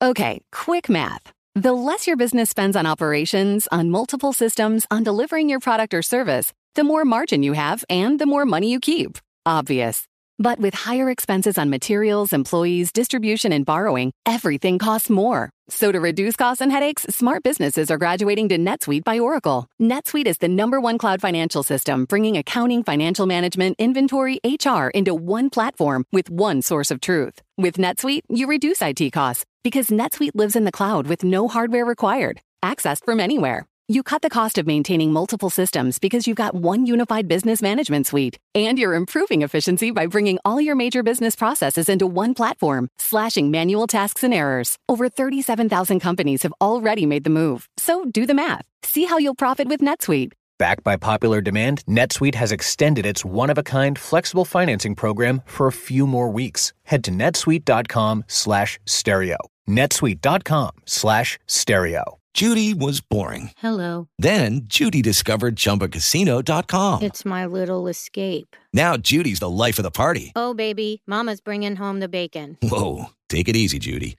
Okay, quick math. The less your business spends on operations, on multiple systems, on delivering your product or service, the more margin you have and the more money you keep. Obvious. But with higher expenses on materials, employees, distribution, and borrowing, everything costs more. So to reduce costs and headaches, smart businesses are graduating to NetSuite by Oracle. NetSuite is the #1 cloud financial system, bringing accounting, financial management, inventory, HR into one platform with one source of truth. With NetSuite, you reduce IT costs because NetSuite lives in the cloud with no hardware required, accessed from anywhere. You cut the cost of maintaining multiple systems because you've got one unified business management suite. And you're improving efficiency by bringing all your major business processes into one platform, slashing manual tasks and errors. Over 37,000 companies have already made the move. So do the math. See how you'll profit with NetSuite. Backed by popular demand, NetSuite has extended its one-of-a-kind flexible financing program for a few more weeks. Head to netsuite.com/stereo. netsuite.com/stereo. Judy was boring. Hello. Then Judy discovered ChumbaCasino.com. It's my little escape. Now Judy's the life of the party. Oh, baby, mama's bringing home the bacon. Whoa, take it easy, Judy.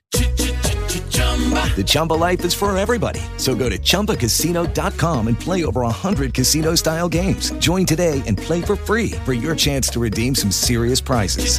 The Chumba life is for everybody. So go to ChumbaCasino.com and play over 100 casino-style games. Join today and play for free for your chance to redeem some serious prizes.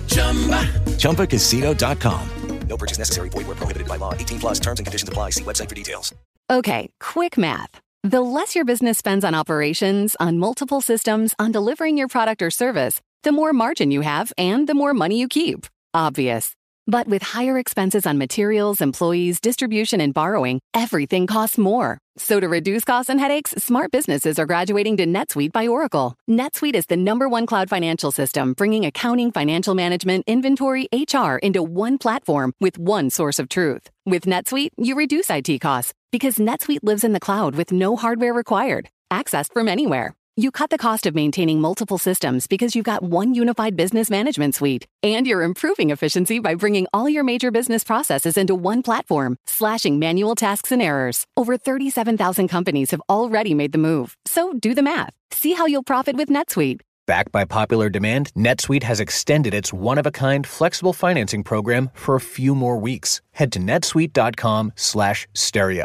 ChumbaCasino.com. No purchase necessary. Void where prohibited by law. 18+ terms and conditions apply. See website for details. Okay, quick math. The less your business spends on operations, on multiple systems, on delivering your product or service, the more margin you have and the more money you keep. Obvious. But with higher expenses on materials, employees, distribution, and borrowing, everything costs more. So to reduce costs and headaches, smart businesses are graduating to NetSuite by Oracle. NetSuite is the #1 cloud financial system, bringing accounting, financial management, inventory, HR into one platform with one source of truth. With NetSuite, you reduce IT costs because NetSuite lives in the cloud with no hardware required, accessed from anywhere. You cut the cost of maintaining multiple systems because you've got one unified business management suite. And you're improving efficiency by bringing all your major business processes into one platform, slashing manual tasks and errors. Over 37,000 companies have already made the move. So do the math. See how you'll profit with NetSuite. Backed by popular demand, NetSuite has extended its one-of-a-kind flexible financing program for a few more weeks. Head to netsuite.com/stereo.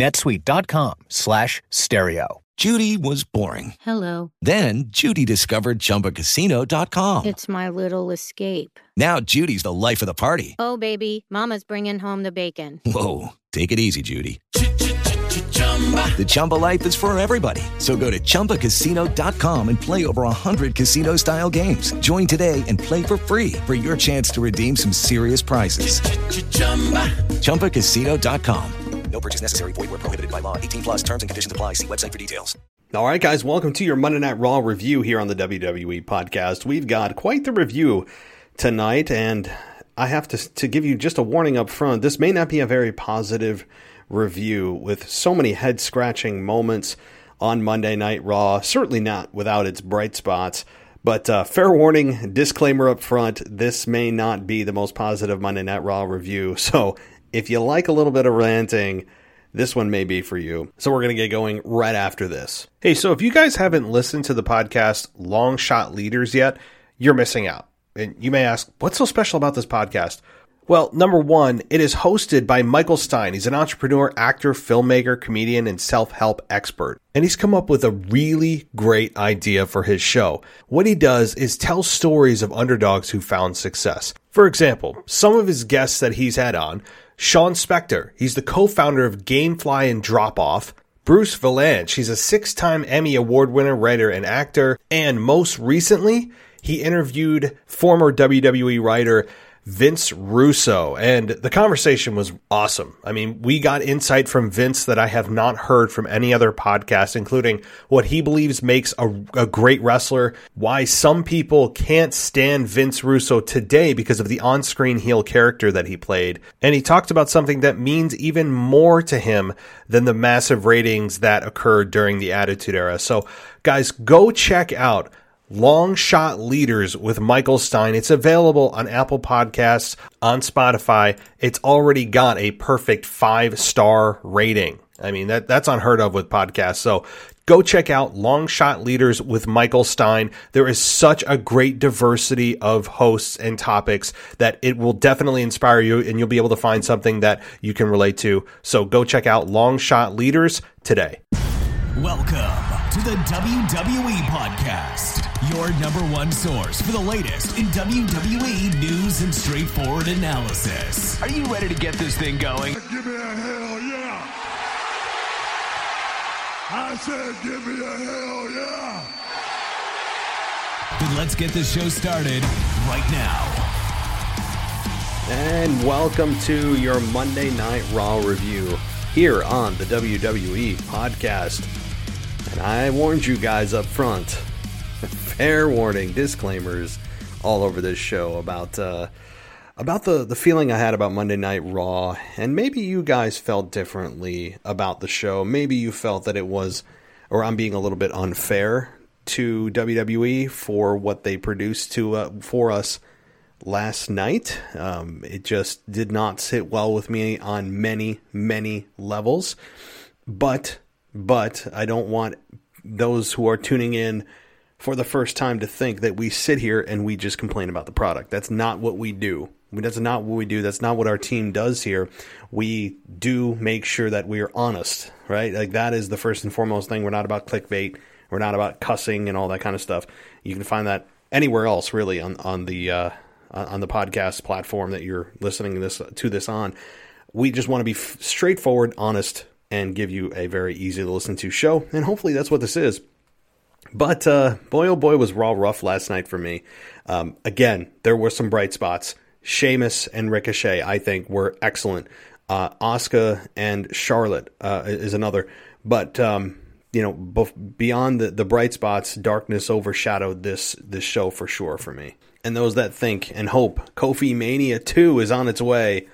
netsuite.com/stereo. Judy was boring. Hello. Then Judy discovered ChumbaCasino.com. It's my little escape. Now Judy's the life of the party. Oh, baby, mama's bringing home the bacon. Whoa, take it easy, Judy. The Chumba life is for everybody. So go to ChumbaCasino.com and play over 100 casino-style games. Join today and play for free for your chance to redeem some serious prizes. ChumbaCasino.com. No purchase necessary. Void where prohibited by law. 18+ terms and conditions apply. See website for details. All right, guys, welcome to your Monday Night Raw review here on the WWE podcast. We've got quite the review tonight, and I have to give you just a warning up front. This may not be a very positive review with so many head-scratching moments on Monday Night Raw. Certainly not without its bright spots. But fair warning, disclaimer up front, this may not be the most positive Monday Night Raw review. So if you like a little bit of ranting, this one may be for you. So we're going to get going right after this. Hey, so if you guys haven't listened to the podcast Long Shot Leaders yet, you're missing out. And you may ask, what's so special about this podcast? Well, number one, it is hosted by Michael Stein. He's an entrepreneur, actor, filmmaker, comedian, and self-help expert. And he's come up with a really great idea for his show. What he does is tell stories of underdogs who found success. For example, some of his guests that he's had on, Sean Spector, he's the co-founder of Gamefly and Drop Off. Bruce Vilanch, he's a 6-time Emmy Award winner, writer, and actor. And most recently, he interviewed former WWE writer Vince Russo, and the conversation was awesome. I mean, we got insight from Vince that I have not heard from any other podcast, including what he believes makes a great wrestler, why some people can't stand Vince Russo today because of the on-screen heel character that he played, and he talked about something that means even more to him than the massive ratings that occurred during the Attitude Era. So, guys, go check out Long Shot Leaders with Michael Stein. It's available on Apple Podcasts, on Spotify. It's already got a perfect 5-star rating. I mean, that's unheard of with podcasts. So go check out Long Shot Leaders with Michael Stein. There is such a great diversity of hosts and topics that it will definitely inspire you, and you'll be able to find something that you can relate to. So go check out Long Shot Leaders today. Welcome to the WWE Podcast, your number one source for the latest in WWE news and straightforward analysis. Are you ready to get this thing going? Give me a hell yeah! I said give me a hell yeah! Then let's get this show started right now. And welcome to your Monday Night Raw review here on the WWE Podcast. And I warned you guys up front, fair warning, disclaimers all over this show about the feeling I had about Monday Night Raw, and maybe you guys felt differently about the show. Maybe you felt that it was, or I'm being a little bit unfair to WWE for what they produced for us last night. It just did not sit well with me on many, many levels. But I don't want those who are tuning in for the first time to think that we sit here and we just complain about the product. That's not what we do. That's not what we do. That's not what our team does here. We do make sure that we are honest, right? Like, that is the first and foremost thing. We're not about clickbait. We're not about cussing and all that kind of stuff. You can find that anywhere else, really, on the podcast platform that you're listening to this on. We just want to be straightforward, honest, and give you a very easy to listen to show. And hopefully that's what this is. But boy, oh boy, was Raw rough last night for me. Again, there were some bright spots. Sheamus and Ricochet, I think, were excellent. Asuka and Charlotte is another. But, beyond the bright spots, darkness overshadowed this show for sure for me. And those that think and hope Kofi Mania 2 is on its way,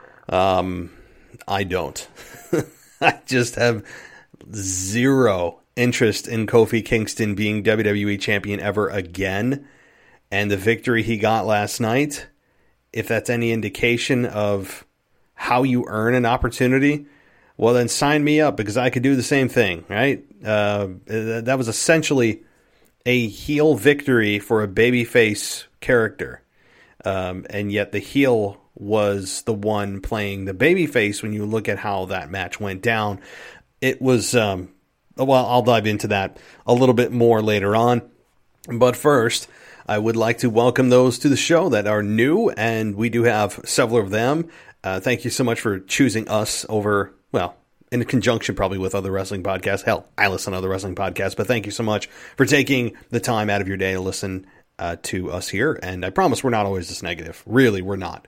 I don't. I just have zero interest in Kofi Kingston being WWE champion ever again. And the victory he got last night, if that's any indication of how you earn an opportunity, well, then sign me up, because I could do the same thing, right? That was essentially a heel victory for a babyface character. And yet the heel was the one playing the babyface when you look at how that match went down. It was, well, I'll dive into that a little bit more later on. But first, I would like to welcome those to the show that are new, and we do have several of them. Thank you so much for choosing us over, well, in conjunction probably with other wrestling podcasts. Hell, I listen to other wrestling podcasts, but thank you so much for taking the time out of your day to listen to us here. And I promise we're not always this negative. Really, we're not.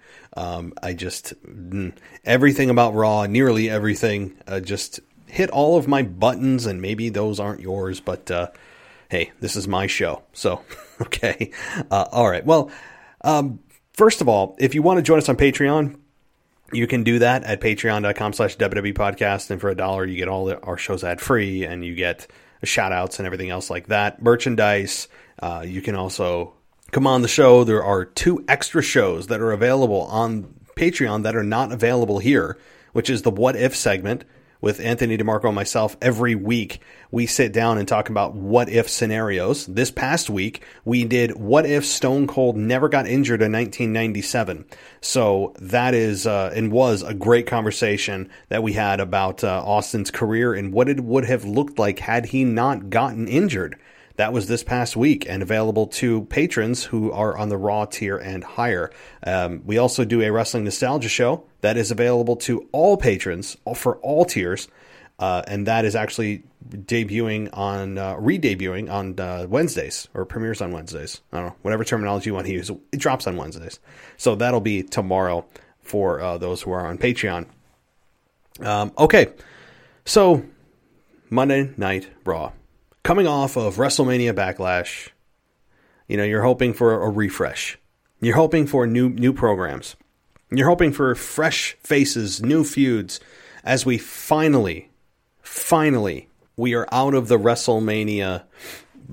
Everything about Raw, nearly everything, just hit all of my buttons, and maybe those aren't yours, but hey, this is my show. So, okay. All right. Well, first of all, if you want to join us on Patreon, you can do that at patreon.com/WWE podcast. And for $1, you get all our shows ad free, and you get shout outs and everything else like that. Merchandise. You can also come on the show. There are 2 extra shows that are available on Patreon that are not available here, which is the What If segment with Anthony DeMarco and myself. Every week we sit down and talk about what if scenarios. This past week we did what if Stone Cold never got injured in 1997. So that is and was a great conversation that we had about Austin's career and what it would have looked like had he not gotten injured. That was this past week and available to patrons who are on the Raw tier and higher. We also do a Wrestling Nostalgia show that is available to all patrons for all tiers. And that is actually re-debuting on Wednesdays, or premieres on Wednesdays. I don't know, whatever terminology you want to use. It drops on Wednesdays. So that'll be tomorrow for those who are on Patreon. Okay, so Monday Night Raw. Coming off of WrestleMania Backlash, you're hoping for a refresh. You're hoping for new programs. You're hoping for fresh faces, new feuds, as we finally, we are out of the WrestleMania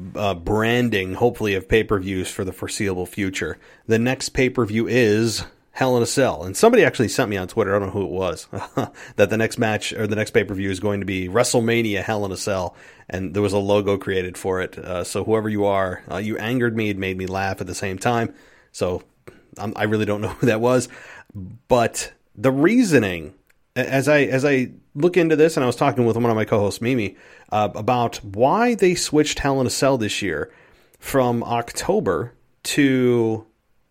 branding, hopefully, of pay-per-views for the foreseeable future. The next pay-per-view is Hell in a Cell. And somebody actually sent me on Twitter, I don't know who it was, that the next match or the next pay-per-view is going to be WrestleMania Hell in a Cell. And there was a logo created for it. So whoever you are, you angered me. It made me laugh at the same time. So I really don't know who that was. But the reasoning, as I look into this, and I was talking with one of my co-hosts, Mimi, about why they switched Hell in a Cell this year from October to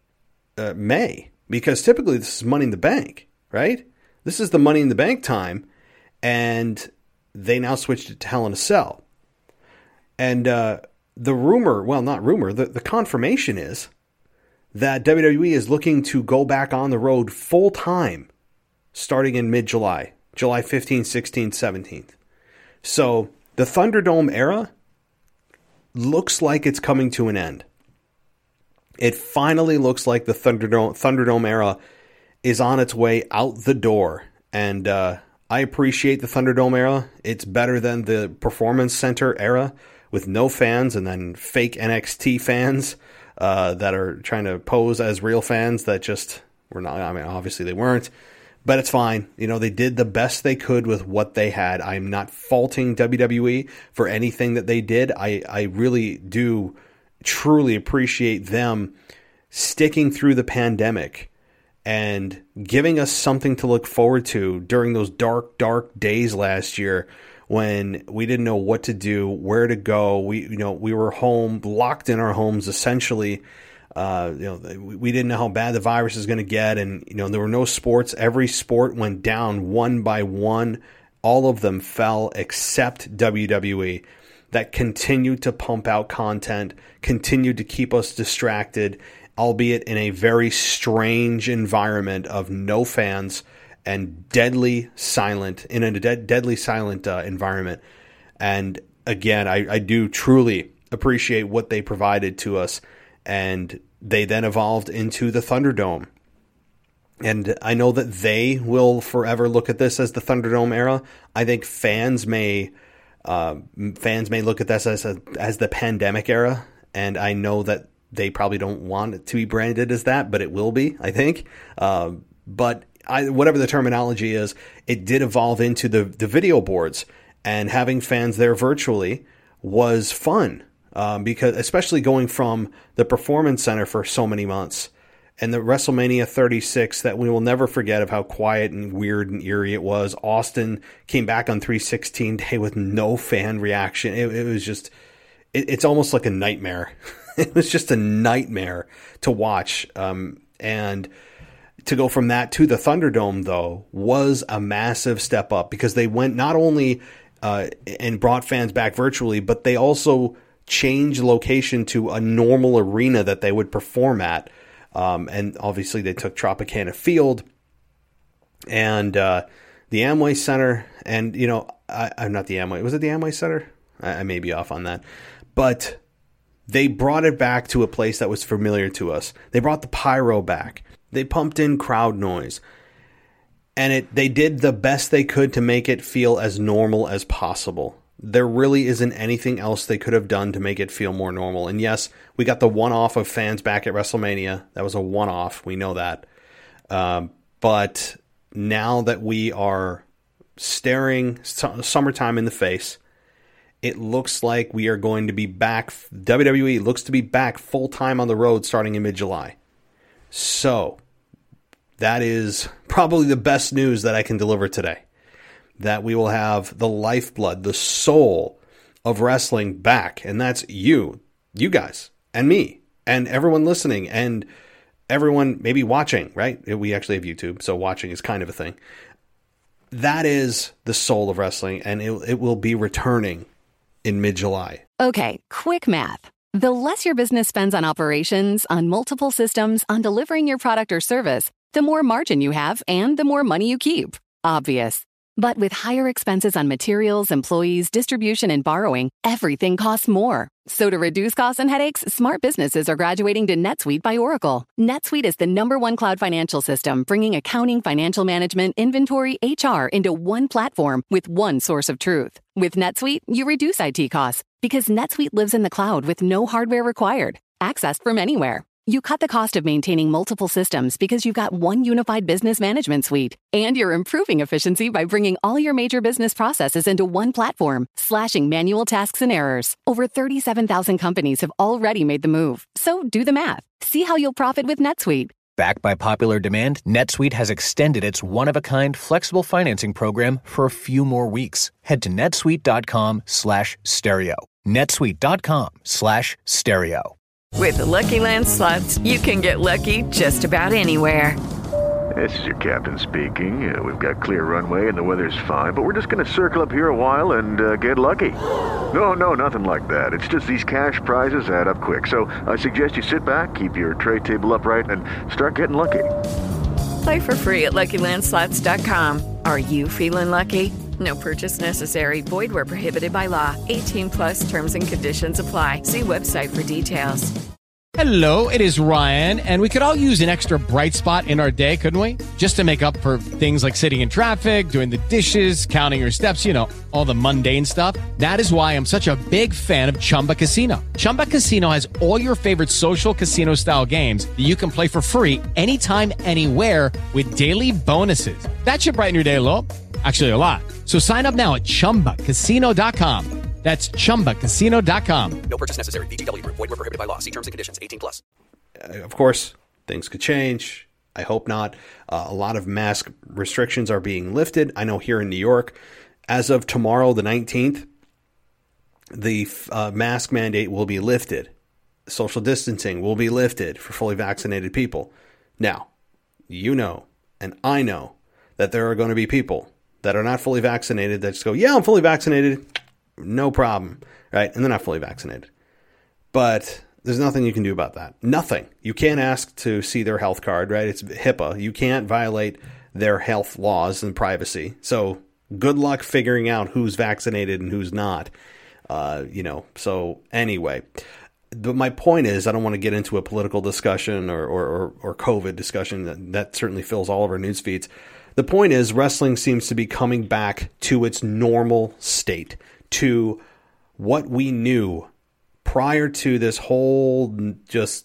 May. Because typically this is Money in the Bank, right? This is the Money in the Bank time, and they now switched it to Hell in a Cell. And the rumor, well, not rumor, the confirmation is that WWE is looking to go back on the road full time starting in mid-July, July 15th, 16th, 17th. So the Thunderdome era looks like it's coming to an end. It finally looks like the Thunderdome era is on its way out the door. And I appreciate the Thunderdome era. It's better than the Performance Center era with no fans and then fake NXT fans that are trying to pose as real fans that just were not. I mean, obviously they weren't. But it's fine. You know, they did the best they could with what they had. I'm not faulting WWE for anything that they did. I really do truly appreciate them sticking through the pandemic and giving us something to look forward to during those dark, dark days last year when we didn't know what to do, where to go. We were home, locked in our homes essentially. We didn't know how bad the virus is going to get, and there were no sports. Every sport went down one by one. All of them fell except WWE, that continued to pump out content, continued to keep us distracted, albeit in a very strange environment of no fans and deadly silent, in a deadly silent environment. And again, I do truly appreciate what they provided to us. And they then evolved into the Thunderdome. And I know that they will forever look at this as the Thunderdome era. I think fans may look at this as the pandemic era. And I know that they probably don't want it to be branded as that, but it will be, I think. But whatever the terminology is, it did evolve into the video boards. And having fans there virtually was fun. Because especially going from the Performance Center for so many months and the WrestleMania 36 that we will never forget of how quiet and weird and eerie it was. Austin came back on 316 Day with no fan reaction. It was just, it's almost like a nightmare. It was just a nightmare to watch. And to go from that to the Thunderdome, though, was a massive step up because they went not only and brought fans back virtually, but they also change location to a normal arena that they would perform at. And obviously they took Tropicana Field and the Amway Center. And, I'm not the Amway. Was it the Amway Center? I may be off on that. But they brought it back to a place that was familiar to us. They brought the pyro back. They pumped in crowd noise. And they did the best they could to make it feel as normal as possible. There really isn't anything else they could have done to make it feel more normal. And yes, we got the one-off of fans back at WrestleMania. That was a one-off. We know that. But now that we are staring summertime in the face, it looks like we are going to be back. WWE looks to be back full-time on the road starting in mid-July. So that is probably the best news that I can deliver today. That we will have the lifeblood, the soul of wrestling back. And that's you guys, and me, and everyone listening, and everyone maybe watching, right? We actually have YouTube, so watching is kind of a thing. That is the soul of wrestling, and it will be returning in mid-July. Okay, quick math. The less your business spends on operations, on multiple systems, on delivering your product or service, the more margin you have and the more money you keep. Obvious. But with higher expenses on materials, employees, distribution, and borrowing, everything costs more. So to reduce costs and headaches, smart businesses are graduating to NetSuite by Oracle. NetSuite is the #1 cloud financial system, bringing accounting, financial management, inventory, HR into one platform with one source of truth. With NetSuite, you reduce IT costs because NetSuite lives in the cloud with no hardware required, accessed from anywhere. You cut the cost of maintaining multiple systems because you've got one unified business management suite. And you're improving efficiency by bringing all your major business processes into one platform, slashing manual tasks and errors. Over 37,000 companies have already made the move. So do the math. See how you'll profit with NetSuite. Backed by popular demand, NetSuite has extended its one-of-a-kind flexible financing program for a few more weeks. Head to netsuite.com/stereo. netsuite.com/stereo. With the Lucky Land Slots, you can get lucky just about anywhere. This is your captain speaking. We've got clear runway and the weather's fine, but we're just going to circle up here a while and get lucky. No, nothing like that. It's just these cash prizes add up quick. So I suggest you sit back, keep your tray table upright, and start getting lucky. Play for free at LuckyLandSlots.com. Are you feeling lucky? No purchase necessary. Void where prohibited by law. 18+ terms and conditions apply. See website for details. Hello, it is Ryan, and we could all use an extra bright spot in our day, couldn't we? Just to make up for things like sitting in traffic, doing the dishes, counting your steps, you know, all the mundane stuff. That is why I'm such a big fan of Chumba Casino. Chumba Casino has all your favorite social casino-style games that you can play for free anytime, anywhere with daily bonuses. That should brighten your day a little. Actually, a lot. So sign up now at ChumbaCasino.com. That's ChumbaCasino.com. No purchase necessary. VGW Group. Void where prohibited by law. See terms and conditions. 18+. Of course, things could change. I hope not. A lot of mask restrictions are being lifted. I know here in New York, as of tomorrow, the 19th, the mask mandate will be lifted. Social distancing will be lifted for fully vaccinated people. Now, you know, and I know that there are going to be people that are not fully vaccinated that just go, yeah, I'm fully vaccinated. No problem, right? And they're not fully vaccinated. But there's nothing you can do about that. Nothing. You can't ask to see their health card, right? It's HIPAA. You can't violate their health laws and privacy. So good luck figuring out who's vaccinated and who's not. So anyway, but my point is, I don't want to get into a political discussion or COVID discussion. That certainly fills all of our news feeds. The point is, wrestling seems to be coming back to its normal state, to what we knew prior to this whole just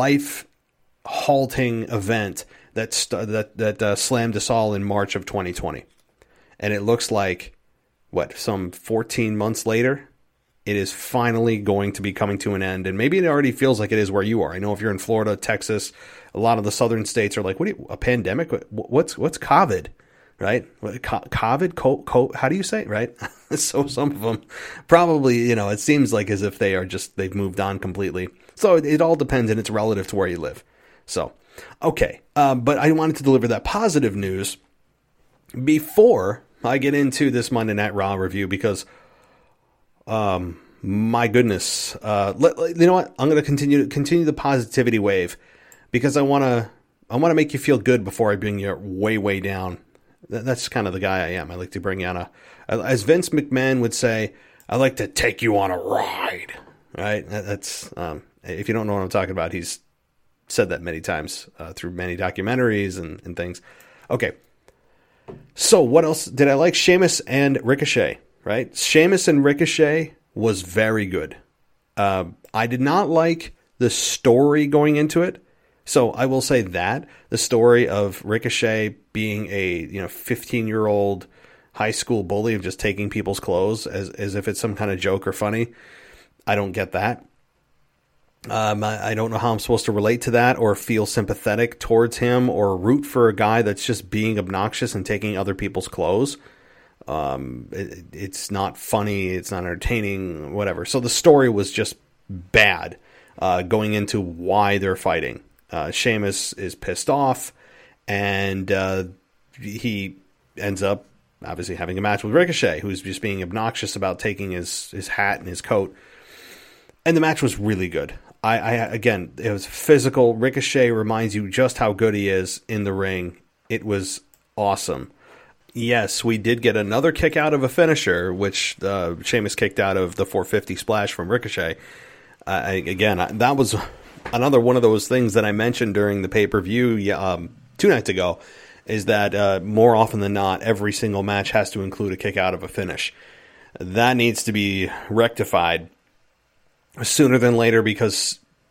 life-halting event that slammed us all in March of 2020. And it looks like, some 14 months later, it is finally going to be coming to an end. And maybe it already feels like it is where you are. I know if you're in Florida, Texas, a lot of the southern states are like, a pandemic? What's COVID? Right? COVID? How do you say it, right? So some of them probably, it seems like as if they've moved on completely. So it all depends, and it's relative to where you live. So, okay. But I wanted to deliver that positive news before I get into this Monday Night Raw review because, my goodness, you know what? I'm going to continue the positivity wave because I want to make you feel good before I bring you way, way down. That's kind of the guy I am. I like to bring you on as Vince McMahon would say, I like to take you on a ride, right? That's, if you don't know what I'm talking about, he's said that many times through many documentaries and things. Okay. So what else did I like? Sheamus and Ricochet, right? Sheamus and Ricochet was very good. I did not like the story going into it. So I will say that the story of Ricochet being a 15-year-old high school bully of just taking people's clothes as if it's some kind of joke or funny, I don't get that. I don't know how I'm supposed to relate to that or feel sympathetic towards him or root for a guy that's just being obnoxious and taking other people's clothes. It's not funny. It's not entertaining, whatever. So the story was just bad going into why they're fighting. Sheamus is pissed off, and he ends up obviously having a match with Ricochet, who's just being obnoxious about taking his hat and his coat. And the match was really good. Again, it was physical. Ricochet reminds you just how good he is in the ring. It was awesome. Yes, we did get another kick out of a finisher, which Sheamus kicked out of the 450 splash from Ricochet. That was another one of those things that I mentioned during the pay-per-view 2 nights ago, is that more often than not, every single match has to include a kick out of a finish. That needs to be rectified sooner than later because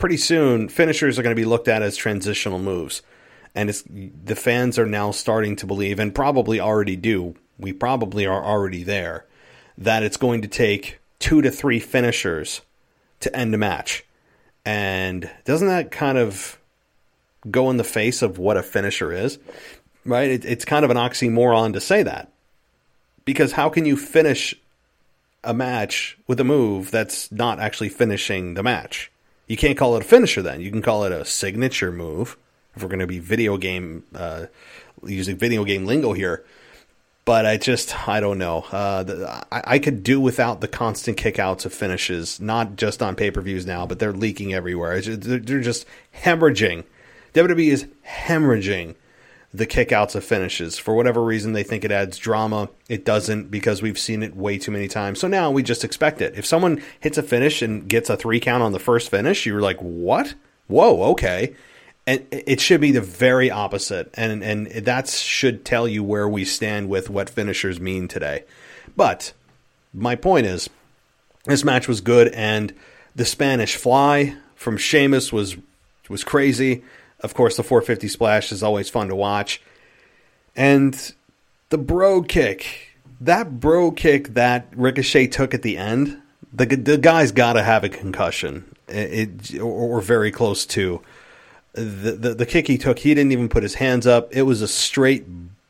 pretty soon, finishers are going to be looked at as transitional moves. And the fans are now starting to believe, and probably already do, we probably are already there, that it's going to take 2 to 3 finishers to end a match. And doesn't that kind of go in the face of what a finisher is? Right? It's kind of an oxymoron to say that. Because how can you finish a match with a move that's not actually finishing the match? You can't call it a finisher then. You can call it a signature move, if we're going to be using video game lingo here. But I don't know. I could do without the constant kickouts of finishes, not just on pay-per-views now, but they're leaking everywhere. They're just hemorrhaging. WWE is hemorrhaging the kickouts of finishes. For whatever reason, they think it adds drama. It doesn't, because we've seen it way too many times. So now we just expect it. If someone hits a finish and gets a 3 count on the first finish, you're like, what? Whoa, okay. And it should be the very opposite. And that should tell you where we stand with what finishers mean today. But my point is, this match was good, and the Spanish Fly from Sheamus was crazy. Of course, the 450 splash is always fun to watch. And the bro kick, that Ricochet took at the end, the guy's got to have a concussion, or very close to. The kick he took, he didn't even put his hands up. It was a straight,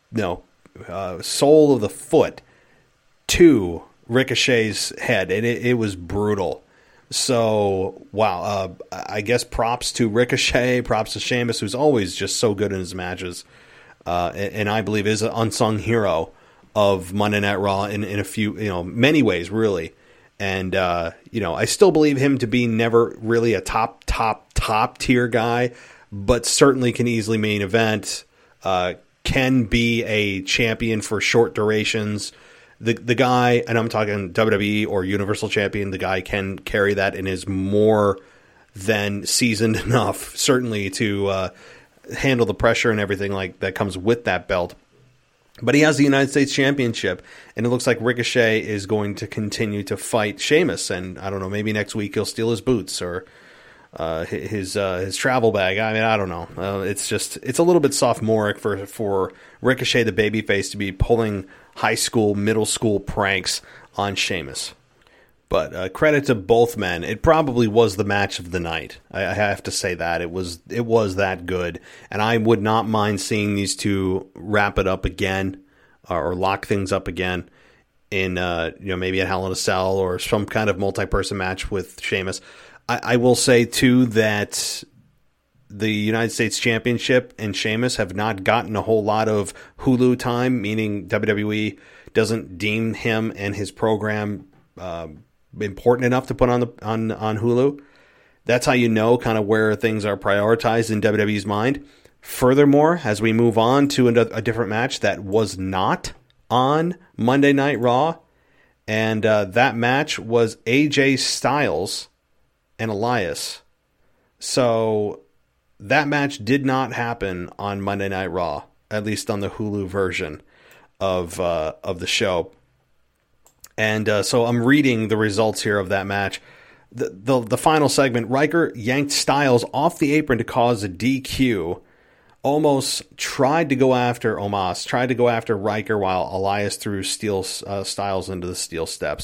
sole of the foot to Ricochet's head, and it was brutal. So, wow, I guess props to Ricochet, props to Sheamus, who's always just so good in his matches, and I believe is an unsung hero of Monday Night Raw in a few, many ways, really. And, I still believe him to be never really a top tier guy, but certainly can easily main event, can be a champion for short durations. The guy, and I'm talking WWE or Universal Champion, the guy can carry that and is more than seasoned enough, certainly, to handle the pressure and everything like that comes with that belt. But he has the United States Championship, and it looks like Ricochet is going to continue to fight Sheamus. And I don't know, maybe next week he'll steal his boots or his travel bag. I mean, I don't know. It's a little bit sophomoric for Ricochet, the babyface, to be pulling high school, middle school pranks on Sheamus. But credit to both men. It probably was the match of the night. I have to say that. It was that good. And I would not mind seeing these two wrap it up again or lock things up again in maybe at Hell in a Cell or some kind of multi-person match with Sheamus. I will say, too, that the United States Championship and Sheamus have not gotten a whole lot of Hulu time, meaning WWE doesn't deem him and his program important enough to put on Hulu. That's how you know kind of where things are prioritized in WWE's mind. Furthermore, as we move on to a different match that was not on Monday Night Raw, and that match was AJ Styles and Elias. So that match did not happen on Monday Night Raw, at least on the Hulu version of the show. And so I'm reading the results here of that match. The final segment, Riker yanked Styles off the apron to cause a DQ. Omos tried to go after Riker while Elias threw Styles into the steel steps.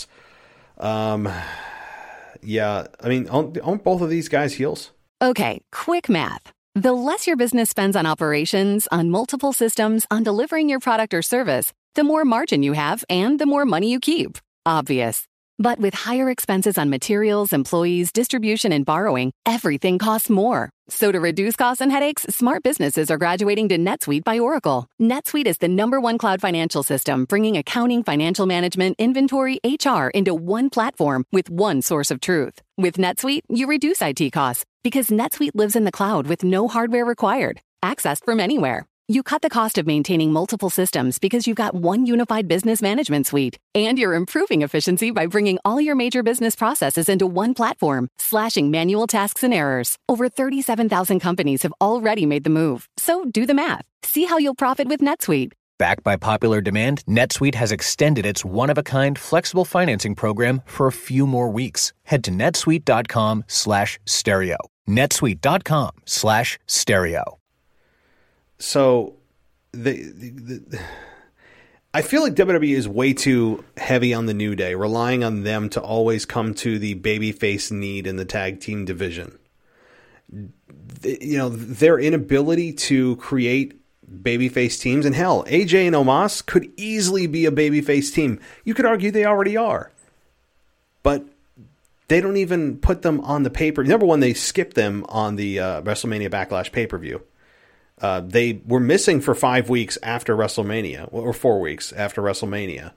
Yeah, I mean, aren't both of these guys heels? Okay, quick math. The less your business spends on operations, on multiple systems, on delivering your product or service, the more margin you have and the more money you keep. Obvious. But with higher expenses on materials, employees, distribution, and borrowing, everything costs more. So to reduce costs and headaches, smart businesses are graduating to NetSuite by Oracle. NetSuite is the #1 cloud financial system, bringing accounting, financial management, inventory, HR into one platform with one source of truth. With NetSuite, you reduce IT costs because NetSuite lives in the cloud with no hardware required, accessed from anywhere. You cut the cost of maintaining multiple systems because you've got one unified business management suite. And you're improving efficiency by bringing all your major business processes into one platform, slashing manual tasks and errors. Over 37,000 companies have already made the move. So do the math. See how you'll profit with NetSuite. Backed by popular demand, NetSuite has extended its one-of-a-kind flexible financing program for a few more weeks. Head to netsuite.com/stereo. netsuite.com/stereo. So I feel like WWE is way too heavy on the New Day, relying on them to always come to the babyface need in the tag team division. You know, their inability to create babyface teams, and hell, AJ and Omos could easily be a babyface team. You could argue they already are. But they don't even put them on the paper. Number one, they skipped them on the WrestleMania Backlash pay-per-view. They were missing for 5 weeks after WrestleMania, or 4 weeks after WrestleMania.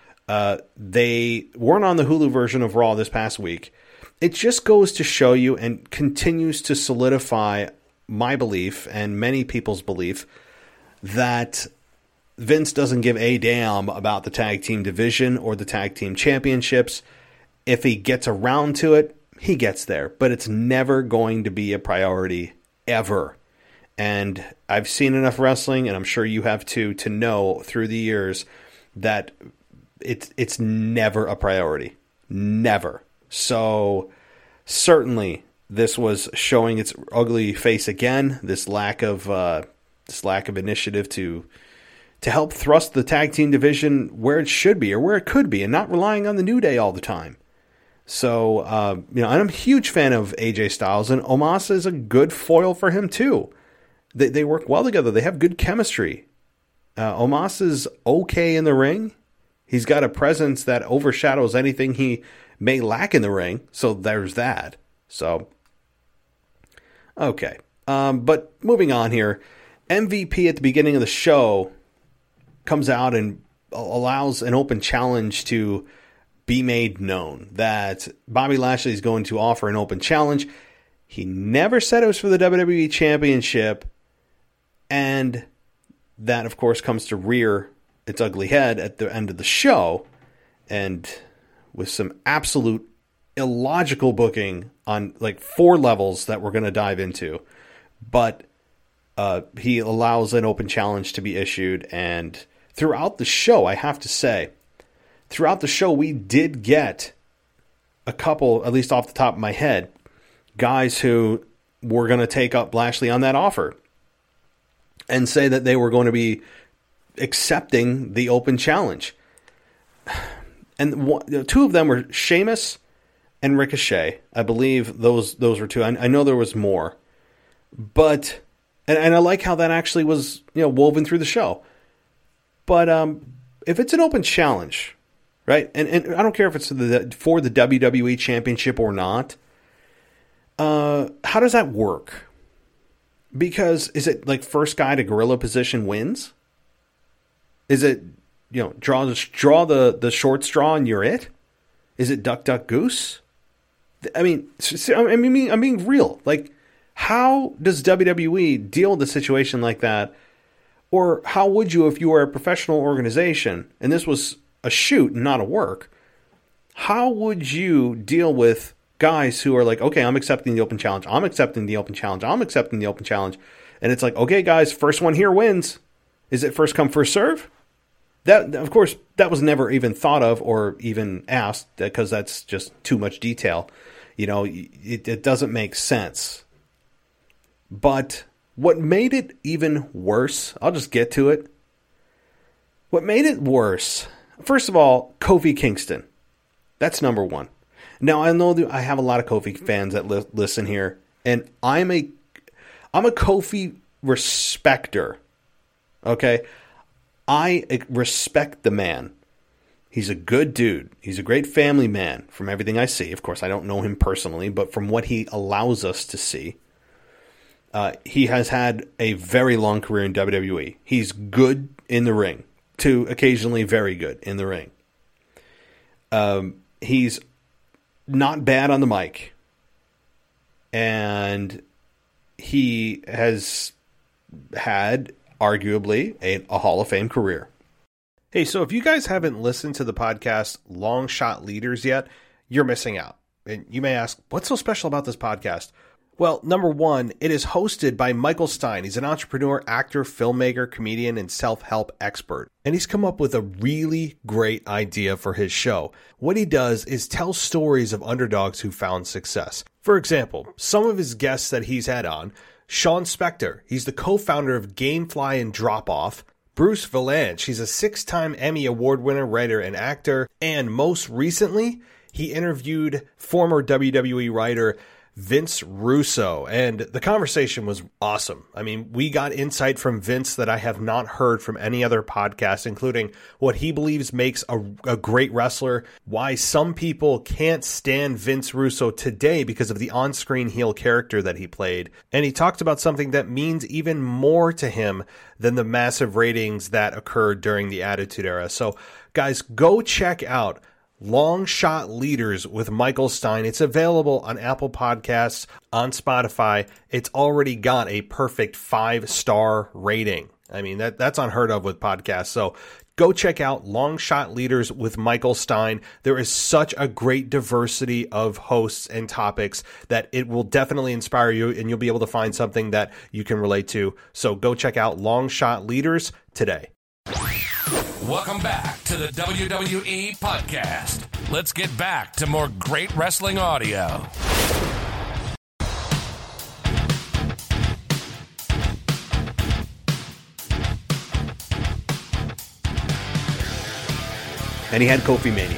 They weren't on the Hulu version of Raw this past week. It just goes to show you and continues to solidify my belief and many people's belief that Vince doesn't give a damn about the tag team division or the tag team championships. If he gets around to it, he gets there. But it's never going to be a priority, ever. And I've seen enough wrestling, and I'm sure you have too, to know through the years that it's never a priority. Never. So certainly this was showing its ugly face again. This lack of initiative to help thrust the tag team division where it should be or where it could be, and not relying on the New Day all the time. So and I'm a huge fan of AJ Styles, and Omos is a good foil for him too. They work well together. They have good chemistry. Omos is okay in the ring. He's got a presence that overshadows anything he may lack in the ring. So there's that. So, okay. But moving on here. MVP at the beginning of the show comes out and allows an open challenge to be made known. That Bobby Lashley is going to offer an open challenge. He never said it was for the WWE Championship. And that, of course, comes to rear its ugly head at the end of the show. And with some absolute illogical booking on like 4 levels that we're going to dive into. But he allows an open challenge to be issued. And throughout the show, I have to say, we did get a couple, at least off the top of my head, guys who were going to take up Lashley on that offer and say that they were going to be accepting the open challenge. And 2 of them were Sheamus and Ricochet. I believe those were 2. I know there was more. But, and I like how that actually was, woven through the show. But if it's an open challenge, right? And I don't care if it's for the WWE Championship or not. How does that work? Because is it like first guy to gorilla position wins? Is it, draw the short straw and you're it? Is it duck, duck, goose? I mean, I'm being real. Like, how does WWE deal with a situation like that? Or how would you if you were a professional organization and this was a shoot and not a work? How would you deal with guys who are like, okay, I'm accepting the open challenge. I'm accepting the open challenge. I'm accepting the open challenge. And it's like, okay, guys, first one here wins. Is it first come, first serve? That, of course, that was never even thought of or even asked because that's just too much detail. It doesn't make sense. But what made it even worse, I'll just get to it. What made it worse, first of all, Kofi Kingston. That's number one. Now, I know that I have a lot of Kofi fans that listen here, and I'm a Kofi respecter, okay? I respect the man. He's a good dude. He's a great family man from everything I see. Of course, I don't know him personally, but from what he allows us to see, he has had a very long career in WWE. He's good in the ring, to occasionally very good in the ring. He's not bad on the mic. And he has had, arguably, a Hall of Fame career. Hey, so if you guys haven't listened to the podcast Long Shot Leaders yet, you're missing out. And you may ask, what's so special about this podcast? Well, number one, it is hosted by Michael Stein. He's an entrepreneur, actor, filmmaker, comedian, and self-help expert. And he's come up with a really great idea for his show. What he does is tell stories of underdogs who found success. For example, some of his guests that he's had on, Sean Spector, he's the co-founder of Gamefly and Dropoff. Bruce Vilanch, he's a 6-time Emmy Award winner, writer, and actor. And most recently, he interviewed former WWE writer Vince Russo, and the conversation was awesome. I mean, we got insight from Vince that I have not heard from any other podcast, including what he believes makes a great wrestler, why some people can't stand Vince Russo today because of the on-screen heel character that he played, and he talked about something that means even more to him than the massive ratings that occurred during the Attitude Era. So, guys, go check out Long Shot Leaders with Michael Stein. It's available on Apple Podcasts, on Spotify. It's already got a perfect 5-star rating. I mean, that's unheard of with podcasts. So go check out Long Shot Leaders with Michael Stein. There is such a great diversity of hosts and topics that it will definitely inspire you, and you'll be able to find something that you can relate to. So go check out Long Shot Leaders today. Welcome back to the WWE Podcast. Let's get back to more great wrestling audio. And he had Kofi Mania.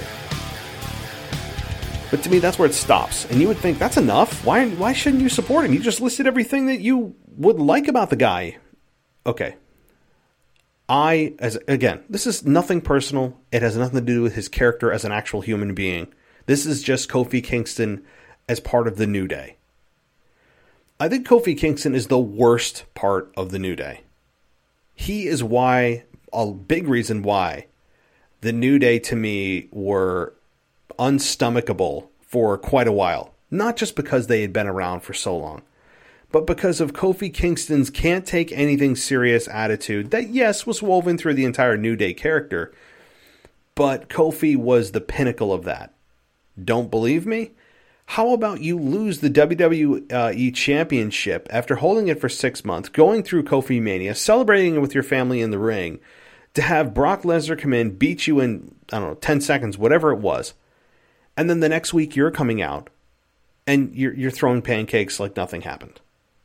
But to me, that's where it stops. And you would think, that's enough? Why shouldn't you support him? You just listed everything that you would like about the guy. Okay. Again, this is nothing personal. It has nothing to do with his character as an actual human being. This is just Kofi Kingston as part of the New Day. I think Kofi Kingston is the worst part of the New Day. He is a big reason why the New Day to me were unstomachable for quite a while. Not just because they had been around for so long, but because of Kofi Kingston's can't take anything serious attitude that, yes, was woven through the entire New Day character, but Kofi was the pinnacle of that. Don't believe me? How about you lose the WWE Championship after holding it for 6 months, going through Kofi Mania, celebrating it with your family in the ring, to have Brock Lesnar come in, beat you in, 10 seconds, whatever it was, and then the next week you're coming out and you're throwing pancakes like nothing happened.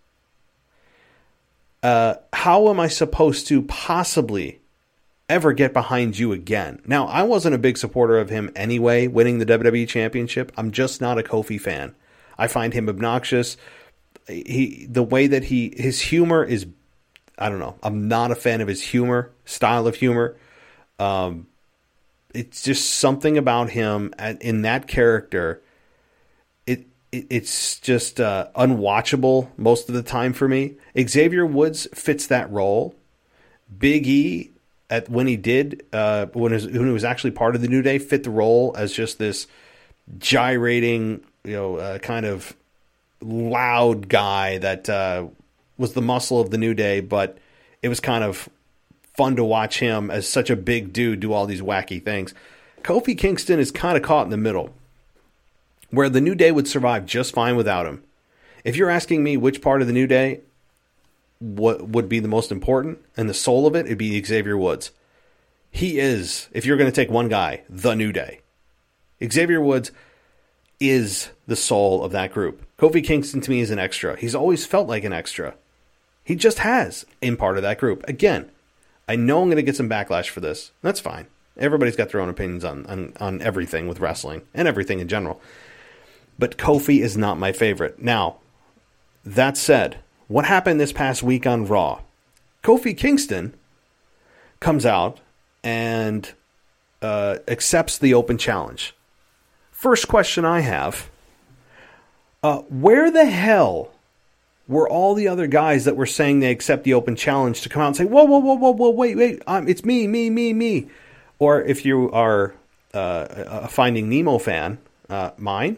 How am I supposed to possibly ever get behind you again? Now, I wasn't a big supporter of him anyway, winning the WWE Championship. I'm just not a Kofi fan. I find him obnoxious. The way that his humor is, I don't know. I'm not a fan of his style of humor. It's just something about him in that character. It's just unwatchable most of the time for me. Xavier Woods fits that role. Big E, when he was actually part of the New Day, fit the role as just this gyrating, kind of loud guy that was the muscle of the New Day, but it was kind of fun to watch him as such a big dude do all these wacky things. Kofi Kingston is kind of caught in the middle, where the New Day would survive just fine without him. If you're asking me which part of the New Day what would be the most important and the soul of it, it'd be Xavier Woods. He is, if you're going to take one guy, the New Day. Xavier Woods is the soul of that group. Kofi Kingston to me is an extra. He's always felt like an extra. He just has in part of that group. Again, I know I'm going to get some backlash for this. That's fine. Everybody's got their own opinions on everything with wrestling and everything in general. But Kofi is not my favorite. Now, that said, what happened this past week on Raw? Kofi Kingston comes out and accepts the open challenge. First question I have, where the hell were all the other guys that were saying they accept the open challenge to come out and say, whoa, wait, it's me. Or if you are a Finding Nemo fan, mine.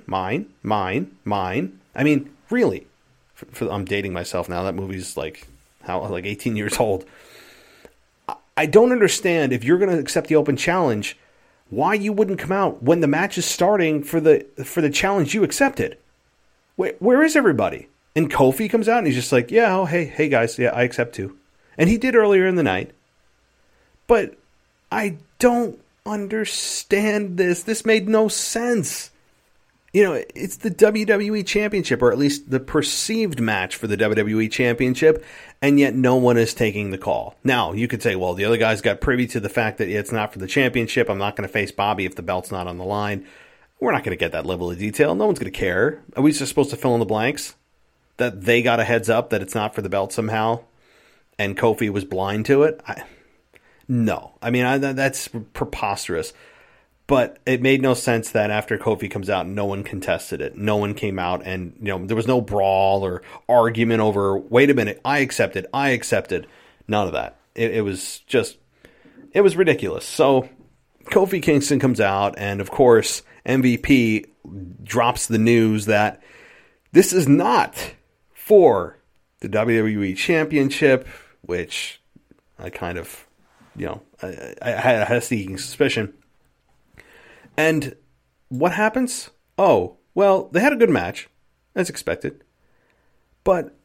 I mean, really, I'm dating myself now. That movie's like 18 years old. I don't understand, if you're going to accept the open challenge, why you wouldn't come out when the match is starting for the challenge you accepted. Where is everybody? And Kofi comes out and he's just like, yeah, oh, hey guys, yeah, I accept too. And he did earlier in the night. But I don't understand this. This made no sense. It's the WWE Championship, or at least the perceived match for the WWE Championship, and yet no one is taking the call. Now, you could say, well, the other guys got privy to the fact that it's not for the championship. I'm not going to face Bobby if the belt's not on the line. We're not going to get that level of detail. No one's going to care. Are we just supposed to fill in the blanks? That they got a heads up that it's not for the belt somehow, and Kofi was blind to it? No. I mean, that's preposterous. But it made no sense that after Kofi comes out, no one contested it. No one came out and, there was no brawl or argument over, wait a minute, I accepted. None of that. It was ridiculous. So Kofi Kingston comes out, and of course, MVP drops the news that this is not for the WWE Championship, which I kind of, I had a sneaking suspicion. And what happens? Oh, well, they had a good match, as expected. But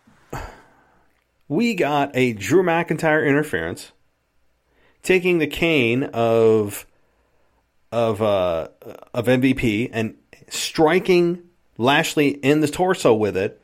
we got a Drew McIntyre interference, taking the cane of MVP and striking Lashley in the torso with it,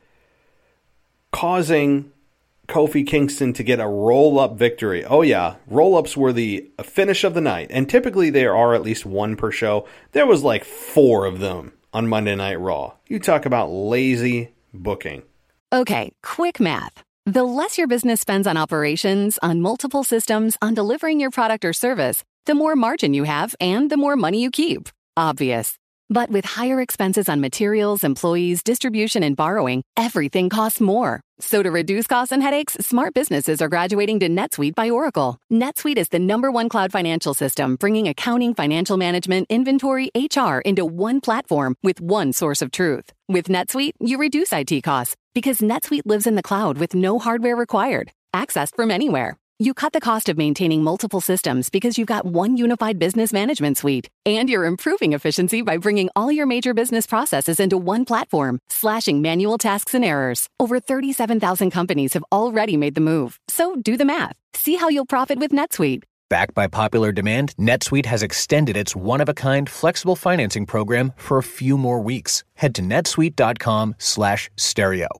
causing Kofi Kingston to get a roll-up victory. Oh yeah, roll-ups were the finish of the night, and typically there are at least one per show. There was like 4 of them on Monday Night Raw. You talk about lazy booking. Okay, quick math. The less your business spends on operations, on multiple systems, on delivering your product or service, the more margin you have and the more money you keep. Obvious. But with higher expenses on materials, employees, distribution, and borrowing, everything costs more. So to reduce costs and headaches, smart businesses are graduating to NetSuite by Oracle. NetSuite is the #1 cloud financial system, bringing accounting, financial management, inventory, HR into one platform with one source of truth. With NetSuite, you reduce IT costs because NetSuite lives in the cloud with no hardware required, accessed from anywhere. You cut the cost of maintaining multiple systems because you've got one unified business management suite. And you're improving efficiency by bringing all your major business processes into one platform, slashing manual tasks and errors. Over 37,000 companies have already made the move. So do the math. See how you'll profit with NetSuite. Backed by popular demand, NetSuite has extended its one-of-a-kind flexible financing program for a few more weeks. Head to netsuite.com/stereo.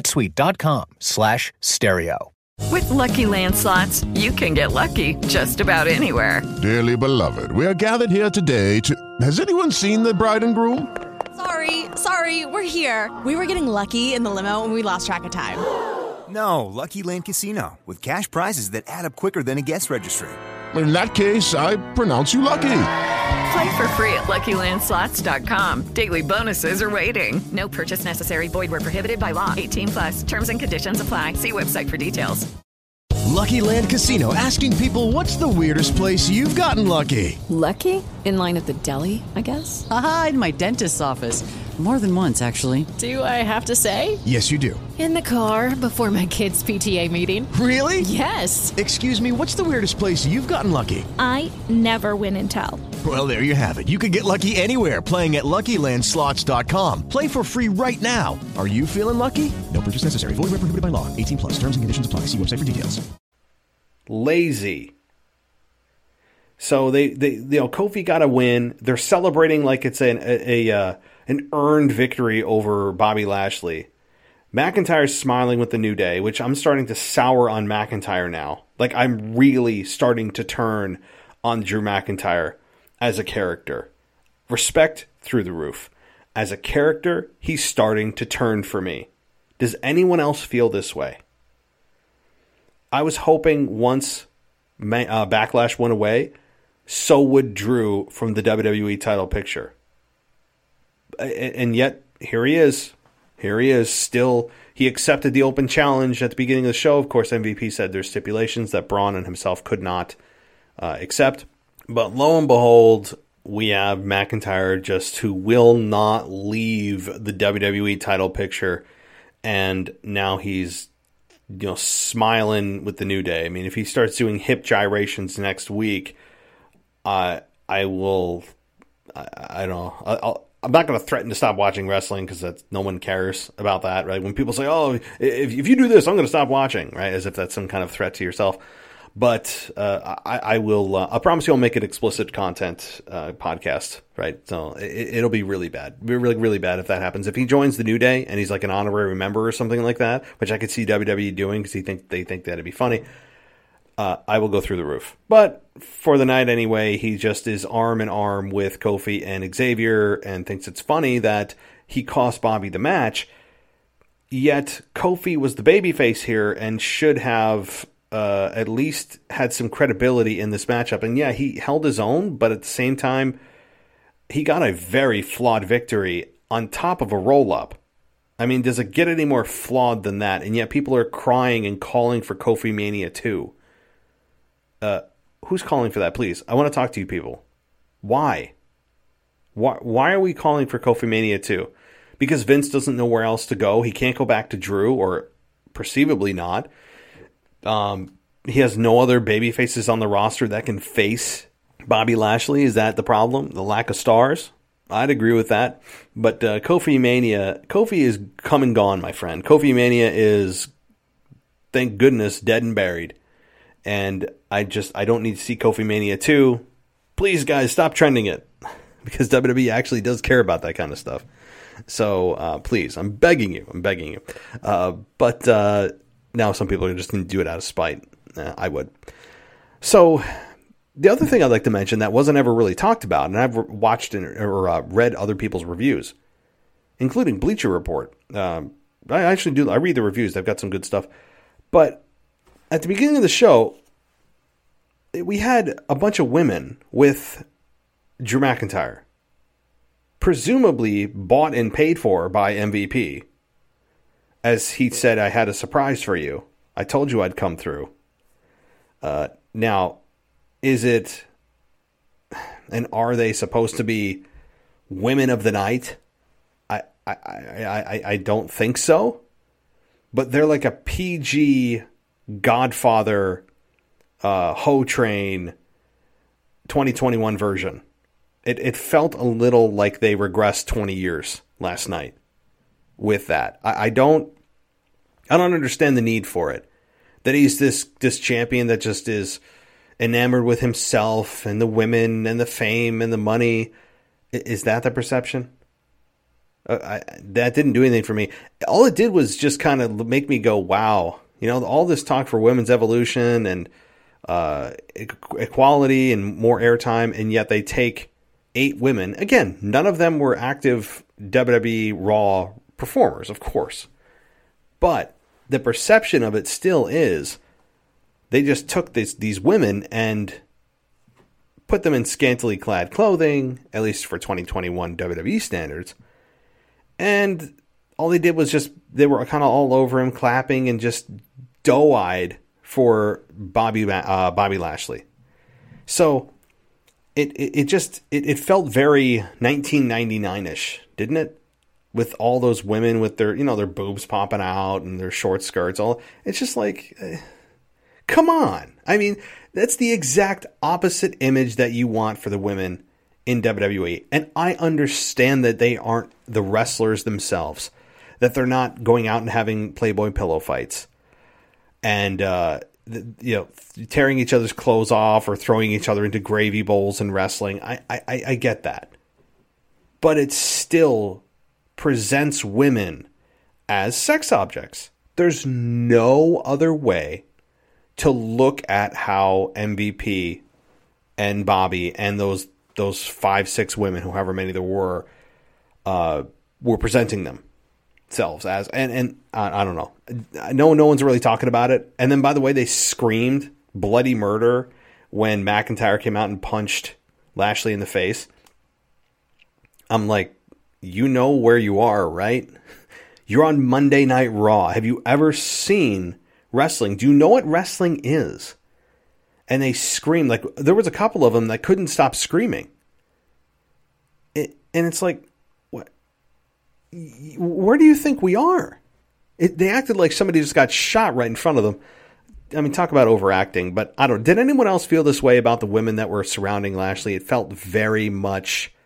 netsuite.com/stereo. With Lucky Land Slots, you can get lucky just about anywhere. Dearly beloved, we are gathered here today to... Has anyone seen the bride and groom? Sorry, we're here. We were getting lucky in the limo and we lost track of time. No, Lucky Land Casino, with cash prizes that add up quicker than a guest registry. In that case, I pronounce you lucky. Play for free at LuckyLandSlots.com. Daily bonuses are waiting. No purchase necessary. Void where prohibited by law. 18+. Terms and conditions apply. See website for details. Lucky Land Casino, asking people, what's the weirdest place you've gotten lucky? Lucky? In line at the deli, I guess? Aha, in my dentist's office. More than once, actually. Do I have to say? Yes, you do. In the car before my kids' PTA meeting. Really? Yes. Excuse me, what's the weirdest place you've gotten lucky? I never win and tell. Well, there you have it. You can get lucky anywhere, playing at LuckyLandSlots.com. Play for free right now. Are you feeling lucky? No purchase necessary. Void where prohibited by law. 18+. Terms and conditions apply. See website for details. Lazy. So they Kofi got a win. They're celebrating like it's an earned victory over Bobby Lashley. McIntyre's smiling with the New Day, which I'm starting to sour on McIntyre now. Like, I'm really starting to turn on Drew McIntyre as a character. Respect through the roof. As a character, he's starting to turn for me. Does anyone else feel this way? I was hoping once Backlash went away, so would Drew from the WWE title picture. And yet, here he is. Here he is. Still, he accepted the open challenge at the beginning of the show. Of course, MVP said there's stipulations that Braun and himself could not accept. But lo and behold, we have McIntyre who will not leave the WWE title picture. And now he's smiling with the New Day. I mean, if he starts doing hip gyrations next week, I don't know. I'm not going to threaten to stop watching wrestling because no one cares about that, right? When people say, "Oh, if you do this, I'm going to stop watching," right? As if that's some kind of threat to yourself. But I will. I promise you, I'll make an explicit content podcast, right? So it'll be really bad. It'll be really, really bad if that happens. If he joins the New Day and he's like an honorary member or something like that, which I could see WWE doing because they think that'd be funny. I will go through the roof. But for the night anyway, he just is arm in arm with Kofi and Xavier and thinks it's funny that he cost Bobby the match. Yet Kofi was the babyface here and should have at least had some credibility in this matchup. And yeah, he held his own, but at the same time, he got a very flawed victory on top of a roll-up. I mean, does it get any more flawed than that? And yet people are crying and calling for Kofi Mania 2. Who's calling for that, please? I want to talk to you people. Why? Why are we calling for Kofi Mania 2? Because Vince doesn't know where else to go. He can't go back to Drew, or perceivably not. He has no other baby faces on the roster that can face Bobby Lashley. Is that the problem? The lack of stars? I'd agree with that. But Kofi is come and gone, my friend. Kofi Mania is, thank goodness, dead and buried. And I don't need to see Kofi Mania 2. Please, guys, stop trending it. Because WWE actually does care about that kind of stuff. So, please, I'm begging you. But now some people are just going to do it out of spite. I would. So, the other thing I'd like to mention that wasn't ever really talked about, and I've watched or read other people's reviews, including Bleacher Report. I actually do. I read the reviews. They've got some good stuff. But at the beginning of the show, we had a bunch of women with Drew McIntyre, presumably bought and paid for by MVP. As he said, I had a surprise for you. I told you I'd come through. Now, is it, and are they supposed to be women of the night? I don't think so. But they're like a PG Godfather, Ho Train 2021 version. It felt a little like they regressed 20 years last night with that. I don't understand the need for it. That he's this champion that just is enamored with himself and the women and the fame and the money. Is that the perception? That didn't do anything for me. All it did was just kind of make me go, wow. You know, all this talk for women's evolution and equality and more airtime, and yet they take 8 women. Again, none of them were active WWE Raw performers, of course. But the perception of it still is they just took these women and put them in scantily clad clothing, at least for 2021 WWE standards. And all they did was they were kind of all over him, clapping and just doe-eyed for Bobby Lashley. So it felt very 1999-ish, didn't it? With all those women with their boobs popping out and their short skirts, it's just like, come on. I mean, that's the exact opposite image that you want for the women in WWE. And I understand that they aren't the wrestlers themselves, that they're not going out and having Playboy pillow fights and tearing each other's clothes off or throwing each other into gravy bowls and wrestling. I get that. But it still presents women as sex objects. There's no other way to look at how MVP and Bobby and those 5-6 women, however many there were presenting themselves as. And I don't know. No one's really talking about it. And then, by the way, they screamed bloody murder when McIntyre came out and punched Lashley in the face. I'm like, you know where you are, right? You're on Monday Night Raw. Have you ever seen wrestling? Do you know what wrestling is? And they screamed. Like, there was a couple of them that couldn't stop screaming. And it's like, what? Where do you think we are? They acted like somebody just got shot right in front of them. I mean, talk about overacting. But did anyone else feel this way about the women that were surrounding Lashley? It felt very much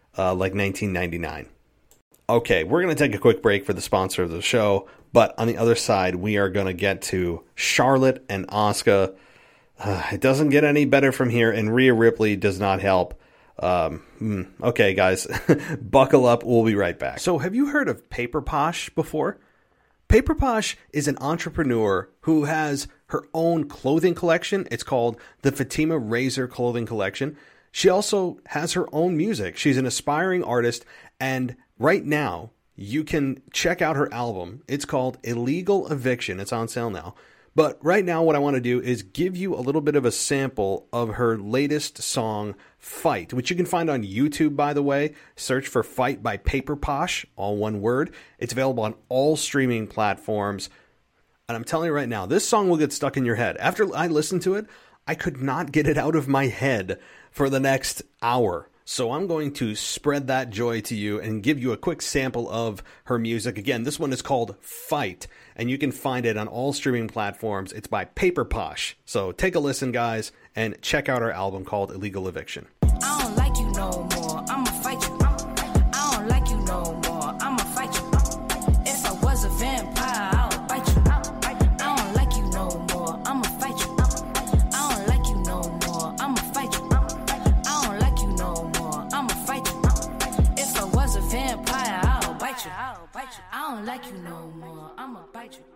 like 1999. Okay, we're going to take a quick break for the sponsor of the show, but on the other side, we are going to get to Charlotte and Asuka. It doesn't get any better from here, and Rhea Ripley does not help. Okay, guys, buckle up. We'll be right back. So have you heard of Paper Posh before? Paper Posh is an entrepreneur who has her own clothing collection. It's called the Fatima Razor Clothing Collection. She also has her own music. She's an aspiring artist, and right now you can check out her album. It's called Illegal Eviction. It's on sale now. But right now what I want to do is give you a little bit of a sample of her latest song, Fight, which you can find on YouTube, by the way. Search for Fight by Paper Posh, all one word. It's available on all streaming platforms. And I'm telling you right now, this song will get stuck in your head. After I listened to it, I could not get it out of my head for the next hour. So I'm going to spread that joy to you and give you a quick sample of her music. Again, this one is called Fight, and you can find it on all streaming platforms. It's by Paper Posh. So take a listen, guys, and check out our album called Illegal Eviction. I don't like you no more, I'ma fight you. I don't like you no more, I'ma fight you. If I was a vampire, I'll bite you. I don't like you no more, I'ma fight you. I don't like you no more, I'ma fight you. I don't like you no more, I'ma fight you. If I was a vampire, I'll bite you. I don't like you no more, I'ma bite you.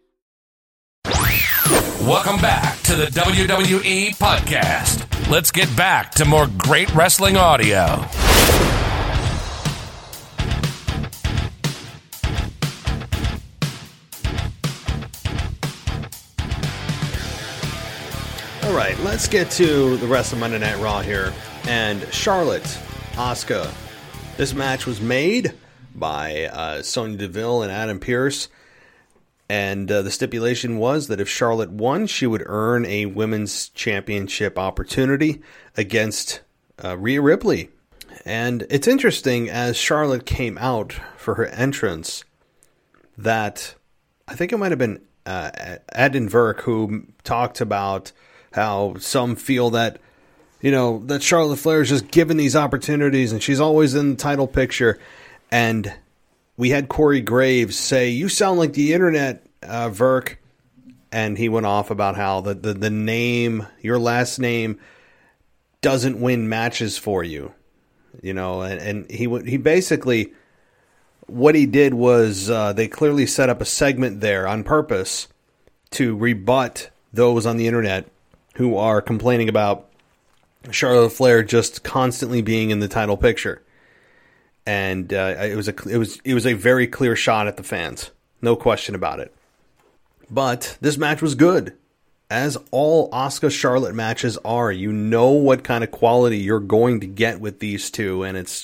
Welcome back to the WWE Podcast. Let's get back to more great wrestling audio. All right, let's get to the rest of Monday Night Raw here. And Charlotte, Asuka. This match was made by Sonya Deville and Adam Pearce. And the stipulation was that if Charlotte won, she would earn a women's championship opportunity against Rhea Ripley. And it's interesting, as Charlotte came out for her entrance, that I think it might have been Ed Verk who talked about how some feel that, you know, that Charlotte Flair is just given these opportunities and she's always in the title picture. And we had Corey Graves say, "You sound like the internet, Verk." And he went off about how the name, your last name, doesn't win matches for you. You know, and he basically, what he did was they clearly set up a segment there on purpose to rebut those on the internet who are complaining about Charlotte Flair just constantly being in the title picture. And it was a very clear shot at the fans, no question about it. But this match was good, as all Asuka Charlotte matches are. You know what kind of quality you're going to get with these two, and it's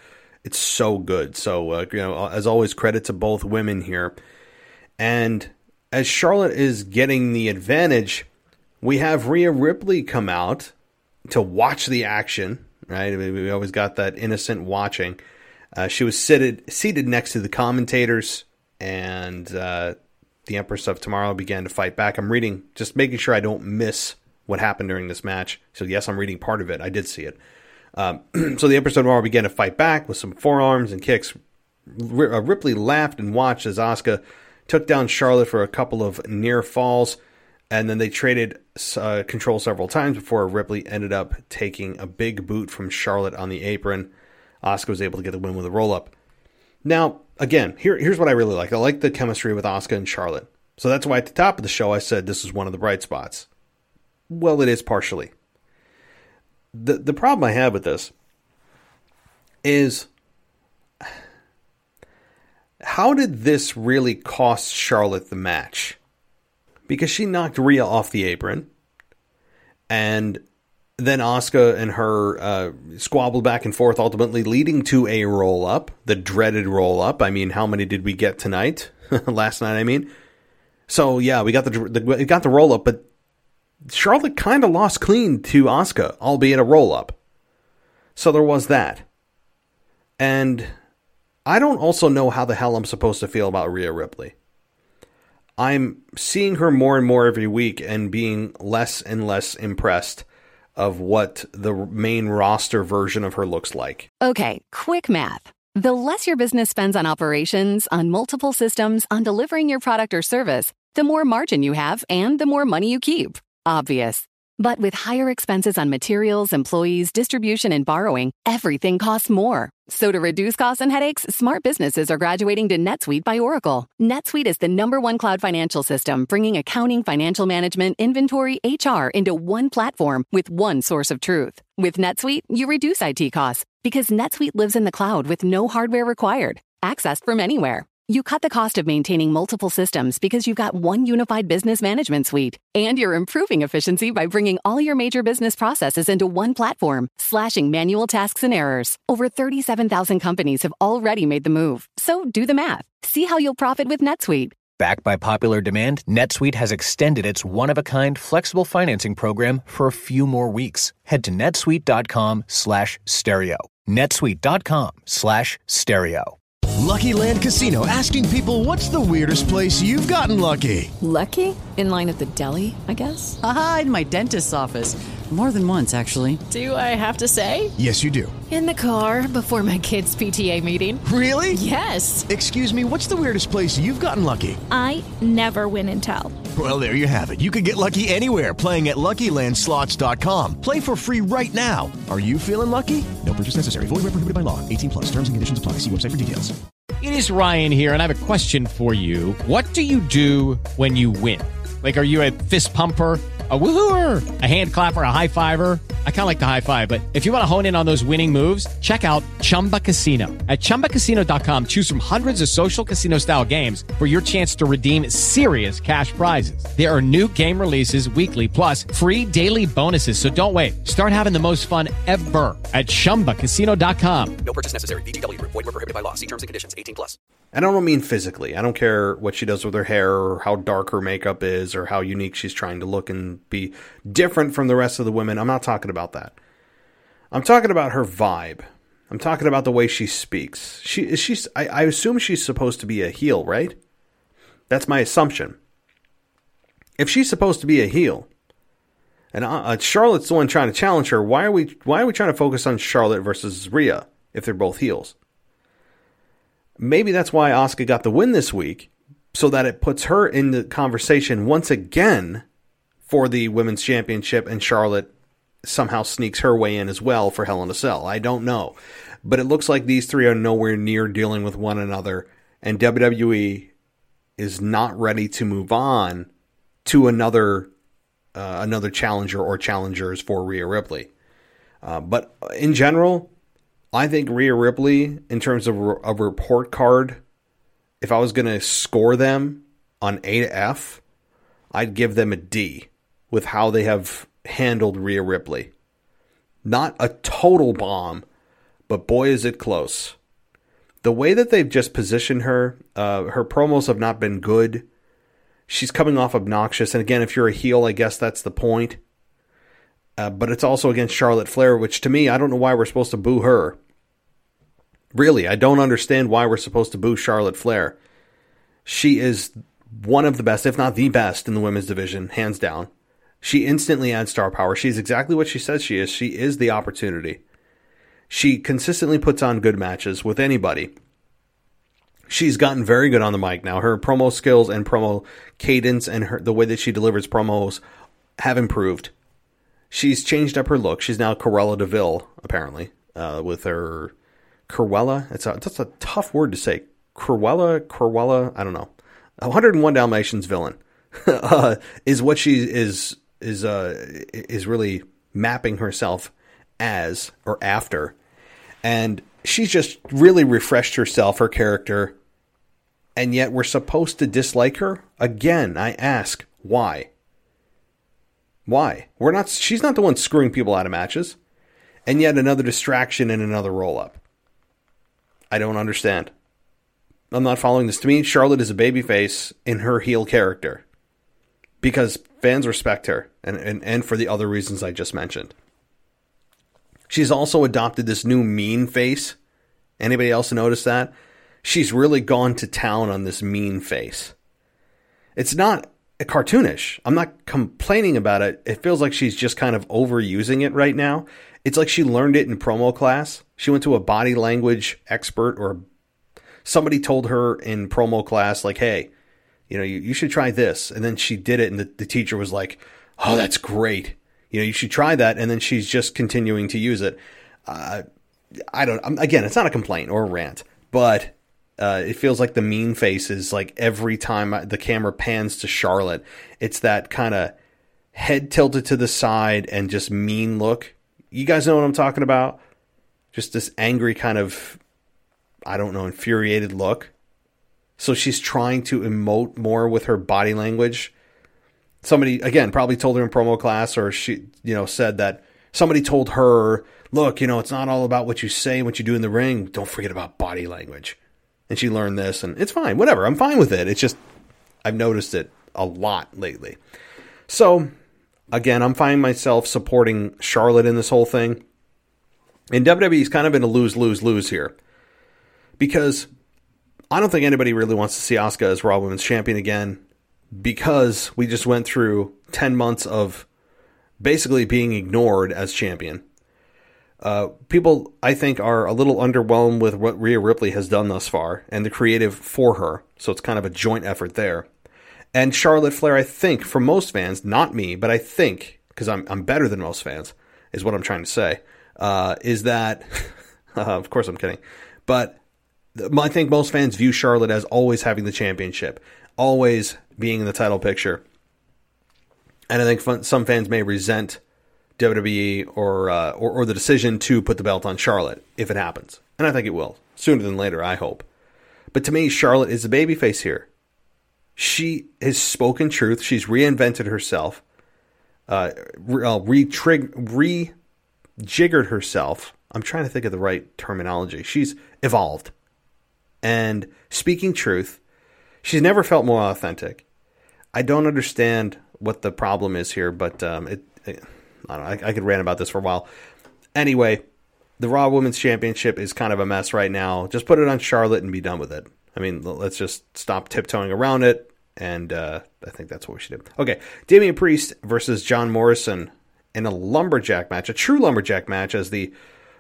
so good. So you know, as always, credit to both women here. And as Charlotte is getting the advantage, we have Rhea Ripley come out to watch the action. Right, we always got that innocent watching. She was seated next to the commentators, and the Empress of Tomorrow began to fight back. I'm reading, just making sure I don't miss what happened during this match. So yes, I'm reading part of it. I did see it. So the Empress of Tomorrow began to fight back with some forearms and kicks. Ripley laughed and watched as Asuka took down Charlotte for a couple of near falls, and then they traded control several times before Ripley ended up taking a big boot from Charlotte on the apron. Asuka was able to get the win with a roll-up. Now, again, here's what I really like. I like the chemistry with Asuka and Charlotte. So that's why at the top of the show I said this is one of the bright spots. Well, it is partially. The problem I have with this is, how did this really cost Charlotte the match? Because she knocked Rhea off the apron, and then Asuka and her squabbled back and forth, ultimately leading to a roll-up, the dreaded roll-up. I mean, how many did we get tonight? Last night, I mean. So, yeah, we got the roll-up, but Charlotte kind of lost clean to Asuka, albeit a roll-up. So there was that. And I don't also know how the hell I'm supposed to feel about Rhea Ripley. I'm seeing her more and more every week and being less and less impressed of what the main roster version of her looks like. Okay, quick math. The less your business spends on operations, on multiple systems, on delivering your product or service, the more margin you have and the more money you keep. Obvious. But with higher expenses on materials, employees, distribution, and borrowing, everything costs more. So to reduce costs and headaches, smart businesses are graduating to NetSuite by Oracle. NetSuite is the #1 cloud financial system, bringing accounting, financial management, inventory, HR into one platform with one source of truth. With NetSuite, you reduce IT costs because NetSuite lives in the cloud with no hardware required, accessed from anywhere. You cut the cost of maintaining multiple systems because you've got one unified business management suite. And you're improving efficiency by bringing all your major business processes into one platform, slashing manual tasks and errors. Over 37,000 companies have already made the move. So do the math. See how you'll profit with NetSuite. Backed by popular demand, NetSuite has extended its one-of-a-kind flexible financing program for a few more weeks. Head to netsuite.com/stereo. netsuite.com/stereo. Lucky Land Casino, asking people, what's the weirdest place you've gotten lucky? Lucky? In line at the deli, I guess? Aha, in my dentist's office. More than once, actually. Do I have to say? Yes, you do. In the car before my kids' PTA meeting. Really? Yes. Excuse me, what's the weirdest place you've gotten lucky? I never win and tell. Well, there you have it. You can get lucky anywhere, playing at LuckyLandSlots.com. Play for free right now. Are you feeling lucky? No purchase necessary. Void where prohibited by law. 18+. Terms and conditions apply. See website for details. It is Ryan here, and I have a question for you. What do you do when you win? Like, are you a fist pumper, a woo-hooer, a hand clapper, a high fiver? I kind of like the high five, but if you want to hone in on those winning moves, check out Chumba Casino. At ChumbaCasino.com, choose from hundreds of social casino-style games for your chance to redeem serious cash prizes. There are new game releases weekly, plus free daily bonuses. So don't wait. Start having the most fun ever at ChumbaCasino.com. No purchase necessary. VGW. Void where prohibited by law. See terms and conditions. 18+. And I don't mean physically. I don't care what she does with her hair or how dark her makeup is or how unique she's trying to look and be different from the rest of the women. I'm not talking about that. I'm talking about her vibe. I'm talking about the way she speaks. I assume she's supposed to be a heel, right? That's my assumption. If she's supposed to be a heel, and Charlotte's the one trying to challenge her, why are we trying to focus on Charlotte versus Rhea if they're both heels? Maybe that's why Asuka got the win this week, so that it puts her in the conversation once again for the Women's Championship, and Charlotte somehow sneaks her way in as well for Hell in a Cell. I don't know. But it looks like these three are nowhere near dealing with one another, and WWE is not ready to move on to another challenger or challengers for Rhea Ripley. But in general, I think Rhea Ripley, in terms of a report card, if I was going to score them on A to F, I'd give them a D with how they have handled Rhea Ripley. Not a total bomb, but boy is it close. The way that they've just positioned her, her promos have not been good. She's coming off obnoxious, and again, if you're a heel, I guess that's the point. But it's also against Charlotte Flair, which to me, I don't know why we're supposed to boo her. Really, I don't understand why we're supposed to boo Charlotte Flair. She is one of the best, if not the best, in the women's division, hands down. She instantly adds star power. She's exactly what she says she is. She is the opportunity. She consistently puts on good matches with anybody. She's gotten very good on the mic now. Her promo skills and promo cadence and the way that she delivers promos have improved. She's changed up her look. She's now Cruella DeVille, apparently, with her Cruella. That's a tough word to say. Cruella, I don't know. 101 Dalmatians villain is what she is really mapping herself as or after. And she's just really refreshed herself, her character. And yet we're supposed to dislike her? Again, I ask, why? Why? She's not the one screwing people out of matches. And yet another distraction and another roll-up. I don't understand. I'm not following this. To me, Charlotte is a babyface in her heel character. Because fans respect her. And for the other reasons I just mentioned. She's also adopted this new mean face. Anybody else notice that? She's really gone to town on this mean face. It's not cartoonish. I'm not complaining about it. It feels like she's just kind of overusing it right now. It's like she learned it in promo class. She went to a body language expert, or somebody told her in promo class, like, hey, you should try this. And then she did it, and the teacher was like, oh, that's great. You should try that. And then she's just continuing to use it. Again, it's not a complaint or a rant, but it feels like the mean face is like every time the camera pans to Charlotte, it's that kind of head tilted to the side and just mean look. You guys know what I'm talking about? Just this angry kind of, infuriated look. So she's trying to emote more with her body language. Somebody, again, probably told her in promo class, or she, said that somebody told her, look, it's not all about what you say and what you do in the ring. Don't forget about body language. And she learned this, and it's fine. Whatever. I'm fine with it. It's just, I've noticed it a lot lately. So, again, I'm finding myself supporting Charlotte in this whole thing. And WWE's kind of in a lose-lose-lose here. Because I don't think anybody really wants to see Asuka as Raw Women's Champion again, because we just went through 10 months of basically being ignored as champion. People, I think, are a little underwhelmed with what Rhea Ripley has done thus far and the creative for her. So it's kind of a joint effort there. And Charlotte Flair, I think, for most fans, not me, but I think, because I'm better than most fans, is what I'm trying to say, is that, of course I'm kidding, but I think most fans view Charlotte as always having the championship, always being in the title picture. And I think some fans may resent WWE or the decision to put the belt on Charlotte if it happens. And I think it will. Sooner than later, I hope. But to me, Charlotte is the babyface here. She has spoken truth. She's reinvented herself. Rejiggered herself. I'm trying to think of the right terminology. She's evolved. And speaking truth, she's never felt more authentic. I don't understand what the problem is here, but I don't know. I could rant about this for a while. Anyway, the Raw Women's Championship is kind of a mess right now. Just put it on Charlotte and be done with it. I mean, let's just stop tiptoeing around it, and I think that's what we should do. Okay, Damian Priest versus John Morrison in a lumberjack match, a true lumberjack match, as the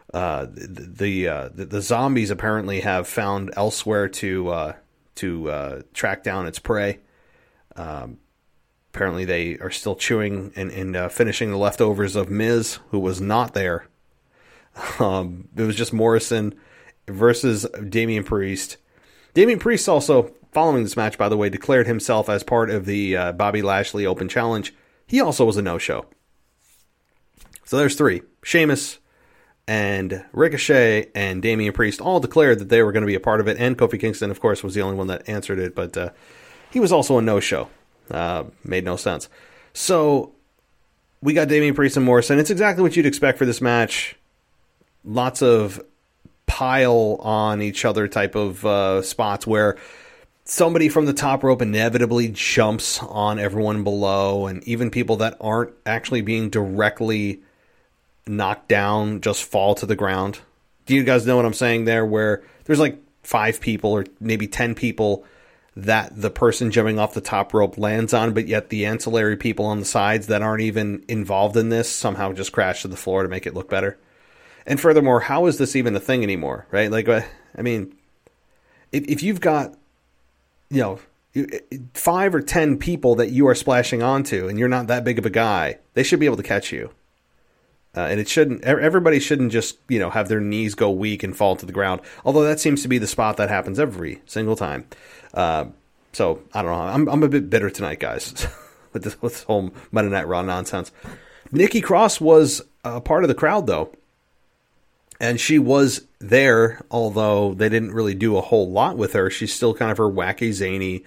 zombies apparently have found elsewhere to track down its prey. Apparently they are still chewing and finishing the leftovers of Miz, who was not there. It was just Morrison versus Damian Priest. Damian Priest also, following this match, by the way, declared himself as part of the Bobby Lashley Open Challenge. He also was a no-show. So there's three. Sheamus and Ricochet and Damian Priest all declared that they were going to be a part of it. And Kofi Kingston, of course, was the only one that answered it. But he was also a no-show. Made no sense. So we got Damian Priest and Morrison. It's exactly what you'd expect for this match. Lots of pile on each other type of spots where somebody from the top rope inevitably jumps on everyone below, and even people that aren't actually being directly knocked down just fall to the ground. Do you guys know what I'm saying there? Where there's like 5 people or maybe 10 people that the person jumping off the top rope lands on, but yet the ancillary people on the sides that aren't even involved in this somehow just crash to the floor to make it look better. And furthermore, how is this even a thing anymore, right? Like, I mean, if you've got, 5 or 10 people that you are splashing onto and you're not that big of a guy, they should be able to catch you. And everybody shouldn't just, have their knees go weak and fall to the ground. Although that seems to be the spot that happens every single time. So I don't know. I'm a bit bitter tonight, guys, with this whole Monday Night Raw nonsense. Nikki Cross was a part of the crowd, though. And she was there, although they didn't really do a whole lot with her. She's still kind of her wacky, zany,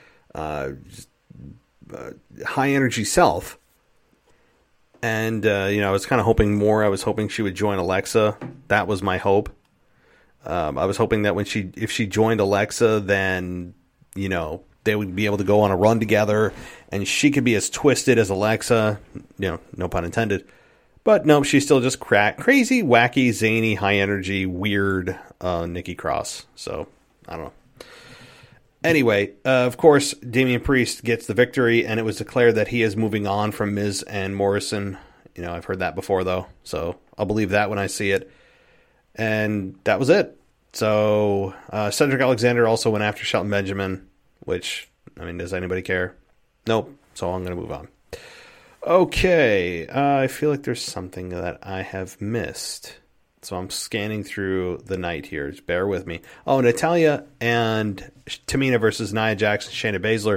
high-energy self. And, I was kind of hoping more. I was hoping she would join Alexa. That was my hope. I was hoping that if she joined Alexa, then, they would be able to go on a run together, and she could be as twisted as Alexa. No pun intended. But no, she's still just crazy, wacky, zany, high energy, weird Nikki Cross. So, I don't know. Anyway, of course, Damian Priest gets the victory, and it was declared that he is moving on from Miz and Morrison. You know, I've heard that before, though, so I'll believe that when I see it. And that was it. So, Cedric Alexander also went after Shelton Benjamin, which, I mean, does anybody care? Nope. So I'm going to move on. Okay. I feel like there's something that I have missed. So I'm scanning through the night here. Just bear with me. Oh, Natalya and Tamina versus Nia Jax and Shayna Baszler.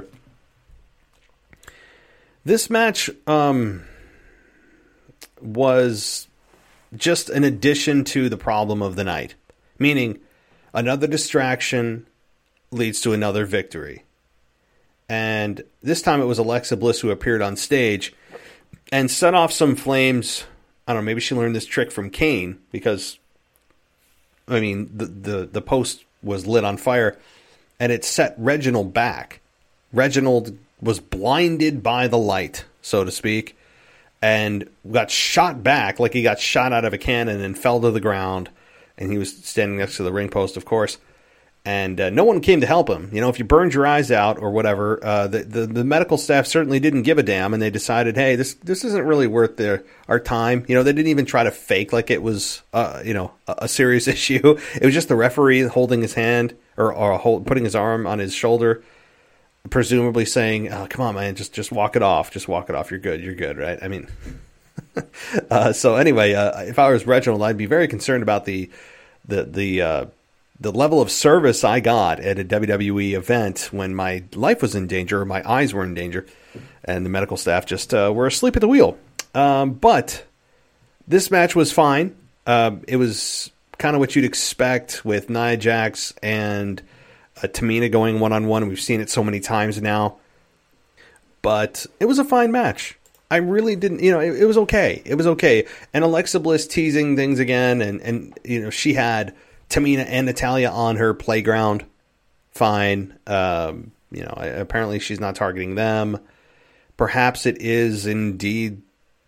This match was just an addition to the problem of the night. Meaning, another distraction leads to another victory. And this time it was Alexa Bliss who appeared on stage and set off some flames. I don't know, maybe she learned this trick from Kane, because, I mean, the post was lit on fire, and it set Reginald back. Reginald was blinded by the light, so to speak, and got shot back like he got shot out of a cannon and fell to the ground. And he was standing next to the ring post, of course. And no one came to help him. You know, if you burned your eyes out or whatever, the medical staff certainly didn't give a damn, and they decided, hey, this isn't really worth our time. You know, they didn't even try to fake like it was, a serious issue. It was just the referee holding his hand or putting his arm on his shoulder, presumably saying, oh, come on, man, just walk it off. Just walk it off. You're good, right? I mean, so anyway, if I was Reginald, I'd be very concerned about the level of service I got at a WWE event when my life was in danger, or my eyes were in danger, and the medical staff just were asleep at the wheel. But this match was fine. It was kind of what you'd expect with Nia Jax and Tamina going one-on-one. We've seen it so many times now. But it was a fine match. I really didn't, it was okay. It was okay. And Alexa Bliss teasing things again, and she had Tamina and Natalya on her playground. Fine. Apparently she's not targeting them. Perhaps it is indeed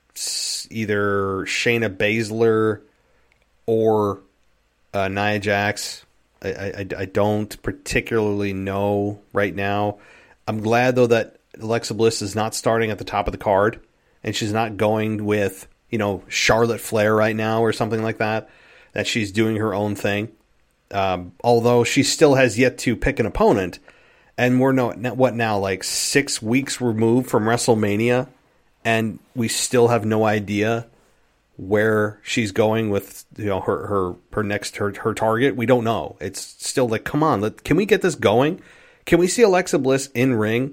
either Shayna Baszler or Nia Jax. I don't particularly know right now. I'm glad, though, that Alexa Bliss is not starting at the top of the card, and she's not going with, Charlotte Flair right now or something like that. That she's doing her own thing. Although she still has yet to pick an opponent. And we're like 6 weeks removed from WrestleMania, and we still have no idea where she's going with her target. We don't know. It's still like, come on, can we get this going? Can we see Alexa Bliss in ring?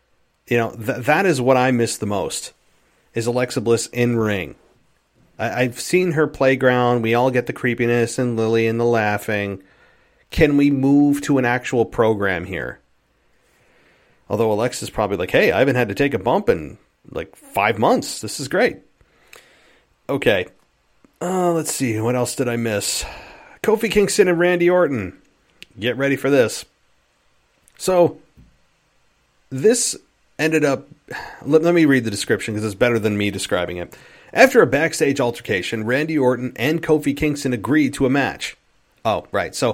That is what I miss the most, is Alexa Bliss in ring. I've seen her playground. We all get the creepiness and Lily and the laughing. Can we move to an actual program here? Although Alexa's probably like, hey, I haven't had to take a bump in like 5 months. This is great. Okay. Let's see. What else did I miss? Kofi Kingston and Randy Orton. Get ready for this. So, this ended up... Let me read the description because it's better than me describing it. After a backstage altercation, Randy Orton and Kofi Kingston agreed to a match. Oh, right. So,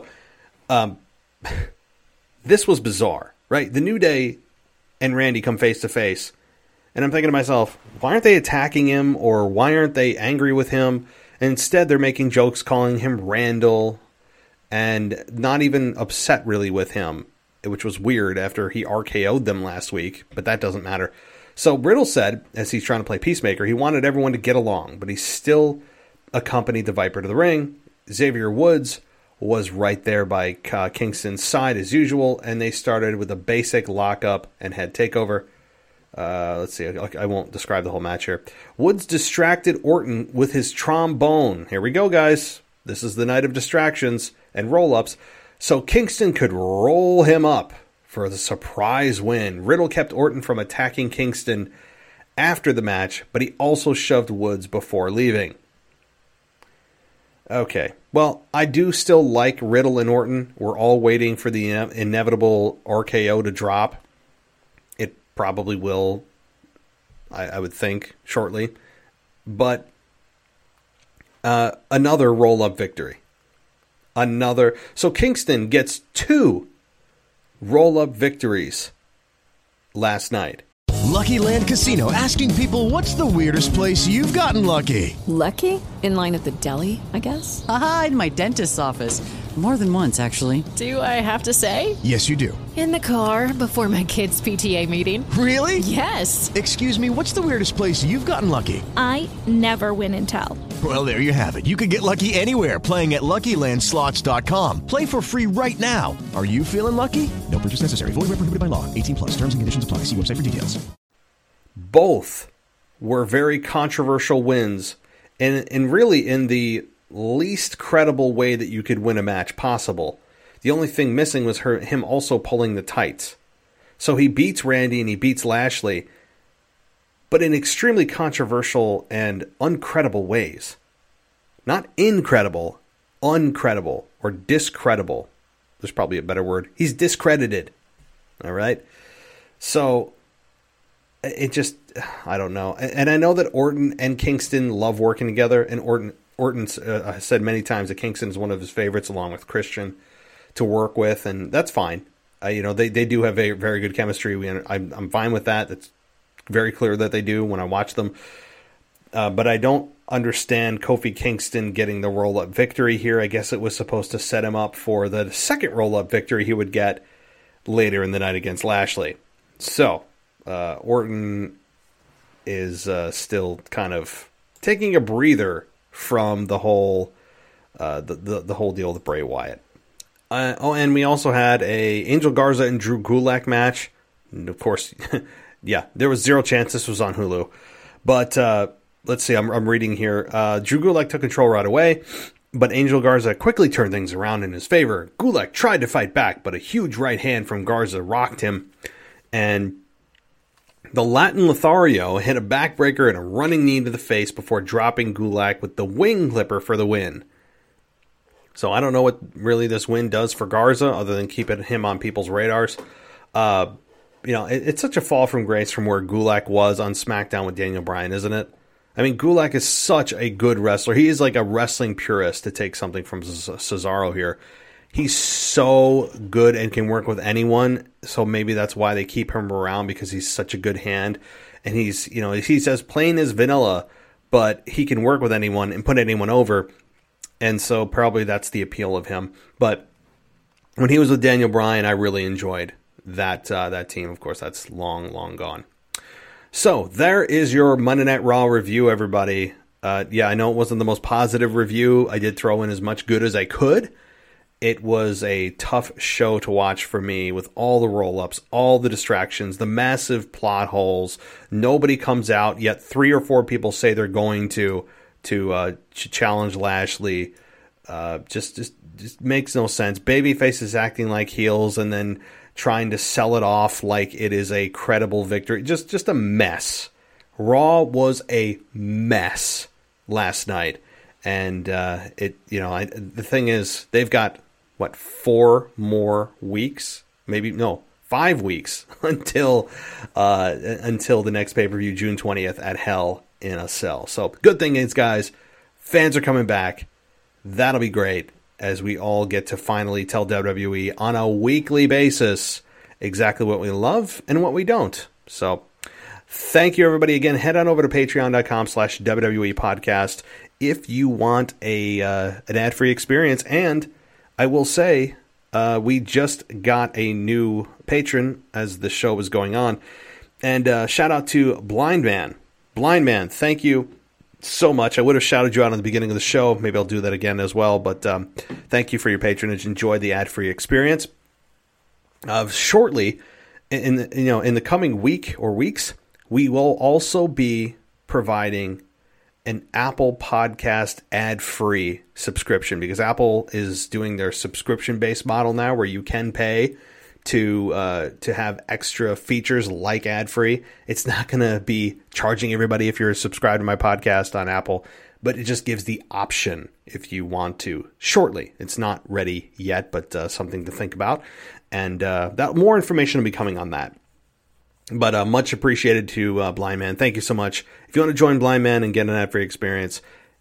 this was bizarre, right? The New Day and Randy come face to face. And I'm thinking to myself, why aren't they attacking him, or why aren't they angry with him? And instead, they're making jokes calling him Randall and not even upset really with him, which was weird after he RKO'd them last week, but that doesn't matter. So Riddle said, as he's trying to play peacemaker, he wanted everyone to get along, but he still accompanied the Viper to the ring. Xavier Woods was right there by Kingston's side as usual, and they started with a basic lockup and head takeover. Let's see, I won't describe the whole match here. Woods distracted Orton with his trombone. Here we go, guys. This is the night of distractions and roll-ups. So Kingston could roll him up for the surprise win. Riddle kept Orton from attacking Kingston after the match, but he also shoved Woods before leaving. Okay, well, I do still like Riddle and Orton. We're all waiting for the inevitable RKO to drop. It probably will, I would think, shortly. But another roll-up victory. So Kingston gets 2 roll-up victories last night. Lucky Land Casino, asking people, what's the weirdest place you've gotten lucky? Lucky? In line at the deli, I guess? Aha, in my dentist's office. More than once, actually. Do I have to say? Yes, you do. In the car before my kids' PTA meeting. Really? Yes. Excuse me, what's the weirdest place you've gotten lucky? I never win and tell. Well, there you have it. You can get lucky anywhere, playing at LuckyLandSlots.com. Play for free right now. Are you feeling lucky? No purchase necessary. Void where prohibited by law. 18+. Terms and conditions apply. See website for details. Both were very controversial wins, and really in the least credible way that you could win a match possible. The only thing missing was him also pulling the tights. So he beats Randy and he beats Lashley, but in extremely controversial and uncredible ways. Not incredible, uncredible, or discreditable. There's probably a better word. He's discredited. All right? So it just, I don't know. And I know that Orton and Kingston love working together, and Orton's has said many times that Kingston is one of his favorites, along with Christian, to work with, and that's fine. They do have a very good chemistry. I'm fine with that. It's very clear that they do when I watch them. But I don't understand Kofi Kingston getting the roll-up victory here. I guess it was supposed to set him up for the second roll-up victory he would get later in the night against Lashley. So Orton is still kind of taking a breather from the whole the whole deal with Bray Wyatt. And we also had a Angel Garza and Drew Gulak match. And of course, yeah, there was zero chance this was on Hulu. But let's see, I'm reading here. Drew Gulak took control right away, but Angel Garza quickly turned things around in his favor. Gulak tried to fight back, but a huge right hand from Garza rocked him. And the Latin Lothario hit a backbreaker and a running knee to the face before dropping Gulak with the wing clipper for the win. So I don't know what really this win does for Garza other than keeping him on people's radars. It's such a fall from grace from where Gulak was on SmackDown with Daniel Bryan, isn't it? I mean, Gulak is such a good wrestler. He is like a wrestling purist, to take something from Cesaro here. He's so good and can work with anyone. So maybe that's why they keep him around, because he's such a good hand. And he's, he's as plain as vanilla, but he can work with anyone and put anyone over. And so probably that's the appeal of him. But when he was with Daniel Bryan, I really enjoyed that team. Of course, that's long, long gone. So there is your Monday Night Raw review, everybody. I know it wasn't the most positive review. I did throw in as much good as I could. It was a tough show to watch for me, with all the roll-ups, all the distractions, the massive plot holes. Nobody comes out, yet 3 or 4 people say they're going to challenge Lashley. Just makes no sense. Babyface is acting like heels and then trying to sell it off like it is a credible victory. Just a mess. Raw was a mess last night. And the thing is, they've got 4 more weeks? 5 weeks until the next pay-per-view, June 20th at Hell in a Cell. So good thing is, guys, fans are coming back. That'll be great, as we all get to finally tell WWE on a weekly basis exactly what we love and what we don't. So thank you, everybody. Again, head on over to patreon.com/WWE podcast if you want an ad-free experience. And I will say, we just got a new patron as the show was going on. And shout out to Blind Man. Blind Man, thank you so much. I would have shouted you out in the beginning of the show. Maybe I'll do that again as well. But thank you for your patronage. Enjoy the ad-free experience. Shortly, in the coming week or weeks, we will also be providing an Apple Podcast ad-free subscription, because Apple is doing their subscription-based model now, where you can pay to have extra features like ad-free. It's not going to be charging everybody if you're subscribed to my podcast on Apple, but it just gives the option if you want to. Shortly, it's not ready yet, but something to think about, and that more information will be coming on that. But much appreciated to Blind Man. Thank you so much. If you want to join Blind Man and get an ad-free experience,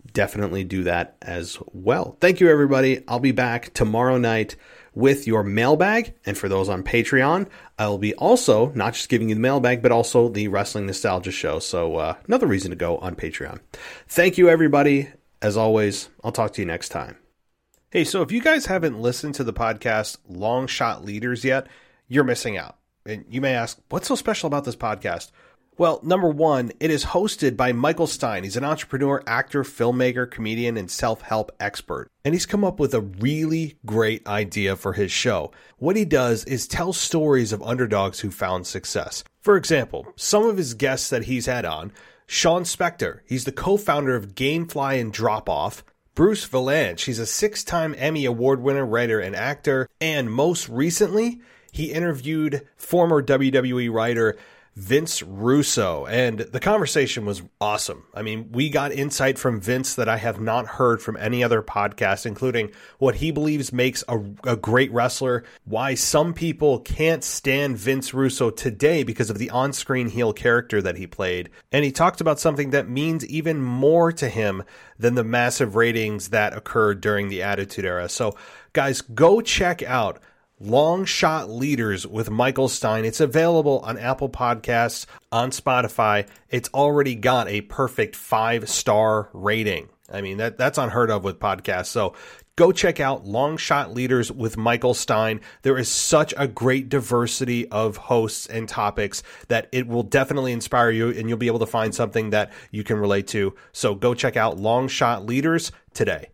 definitely do that as well. Thank you, everybody. I'll be back tomorrow night with your mailbag. And for those on Patreon, I'll be also not just giving you the mailbag, but also the Wrestling Nostalgia Show. So another reason to go on Patreon. Thank you, everybody. As always, I'll talk to you next time. Hey, so if you guys haven't listened to the podcast Long Shot Leaders yet, you're missing out. And you may ask, what's so special about this podcast? Well, number one, it is hosted by Michael Stein. He's an entrepreneur, actor, filmmaker, comedian, and self-help expert. And he's come up with a really great idea for his show. What he does is tell stories of underdogs who found success. For example, some of his guests that he's had on, Sean Spector, he's the co-founder of Gamefly and Drop Off. Bruce Vilanch, he's a 6-time Emmy Award winner, writer, and actor. And most recently, he interviewed former WWE writer Vince Russo, and the conversation was awesome. I mean, we got insight from Vince that I have not heard from any other podcast, including what he believes makes a great wrestler, why some people can't stand Vince Russo today because of the on-screen heel character that he played, and he talked about something that means even more to him than the massive ratings that occurred during the Attitude Era. So, guys, go check out Long Shot Leaders with Michael Stein. It's available on Apple Podcasts, on Spotify. It's already got a perfect 5-star rating. I mean, that's unheard of with podcasts. So go check out Long Shot Leaders with Michael Stein. There is such a great diversity of hosts and topics that it will definitely inspire you, and you'll be able to find something that you can relate to. So go check out Long Shot Leaders today.